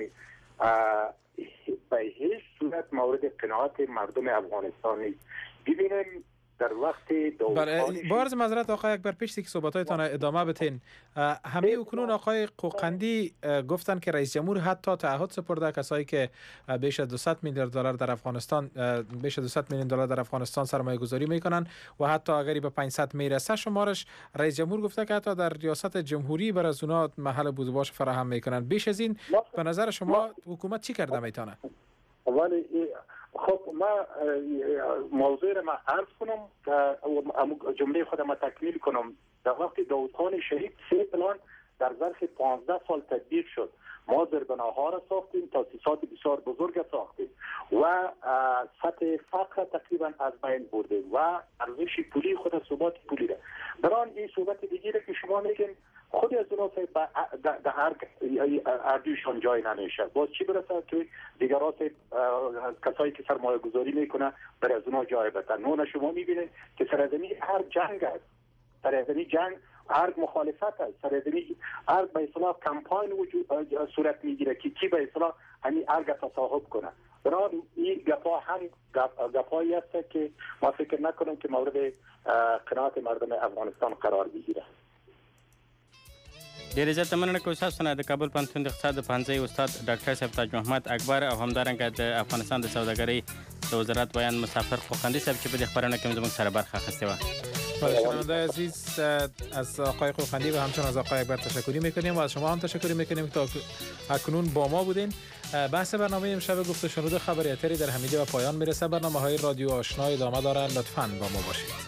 به هیچ صورت مورد قناعت مردم افغانستان نیست. ببینیم در وقت بله بارز معذرت آقای اکبر، پیش که صحبت‌هایتان ادامه بدین، همه اکنون آقای قوقندی گفتن که رئیس جمهور حتی تعهد سپرده کسایی که بیش از دویست میلیارد دلار در افغانستان بیش از دویست میلیون دلار در افغانستان سرمایه گذاری میکنن و حتی اگری به پانصد میرسه شمارش، رئیس جمهور گفته که حتی در ریاست جمهوری بر از اونها محل بود و باش فراهم میکنن. بیش از این به نظر شما حکومت چی کرده میتونه؟ ولی خب ما موضوع را ما عرض کنم که جمله خودم ما تکمیل کنم. در وقت داود خان شهید سه پلان در ظرف پانزده سال تطبیق شد. ما زیربناها را ساختیم، تاسیسات بسیار بزرگ ساختیم و سطح فقر تقریبا از بین بردیم و ارزش پولی خود ثبات پولی را. در آن این صحبت دیگه که شما میگین خود از اونا در هر اردوشان جای نمیشه. باز چی برسه توی دیگرات کسایی که سرمایه گذاری میکنه بر از اونا جای بده. نون شما میبینه که سرزمین هر جنگ است، سرزمین جنگ هر مخالفت است، سرزمین هر به اصطلاح کمپاین وجود صورت میگیره که کی به اصطلاح همین ارگ تصاحب کنه. برای این گپا هم گپایی است که ما فکر نکنم که مورد قناعت مردم افغانستان قرار بگیره. ډیر زیات مننه کوم تاسو نه د کابل پوهنتون د اقتصاد پوهنځي استاد ډاکټر صاحب تاج محمد اکبر او همدارنګه د افغانستان د سوداګرۍ د وزارت بیان مسافر خوخندی صاحب چې په دې خبرونه کې زموږ سره برخه اخیسته و. شنونده عزیز از آقای خوخندی و همچنان از آقای اکبر تشکری میکنیم و از شما هم تشکری میکنیم که تا اکنون با ما بودین. بحث برنامه امشب گفت و شنود خبری اتری در حمیده و پایان میرسه. برنامه های رادیو آشنا ادامه داره، لطفاً با ما باشید.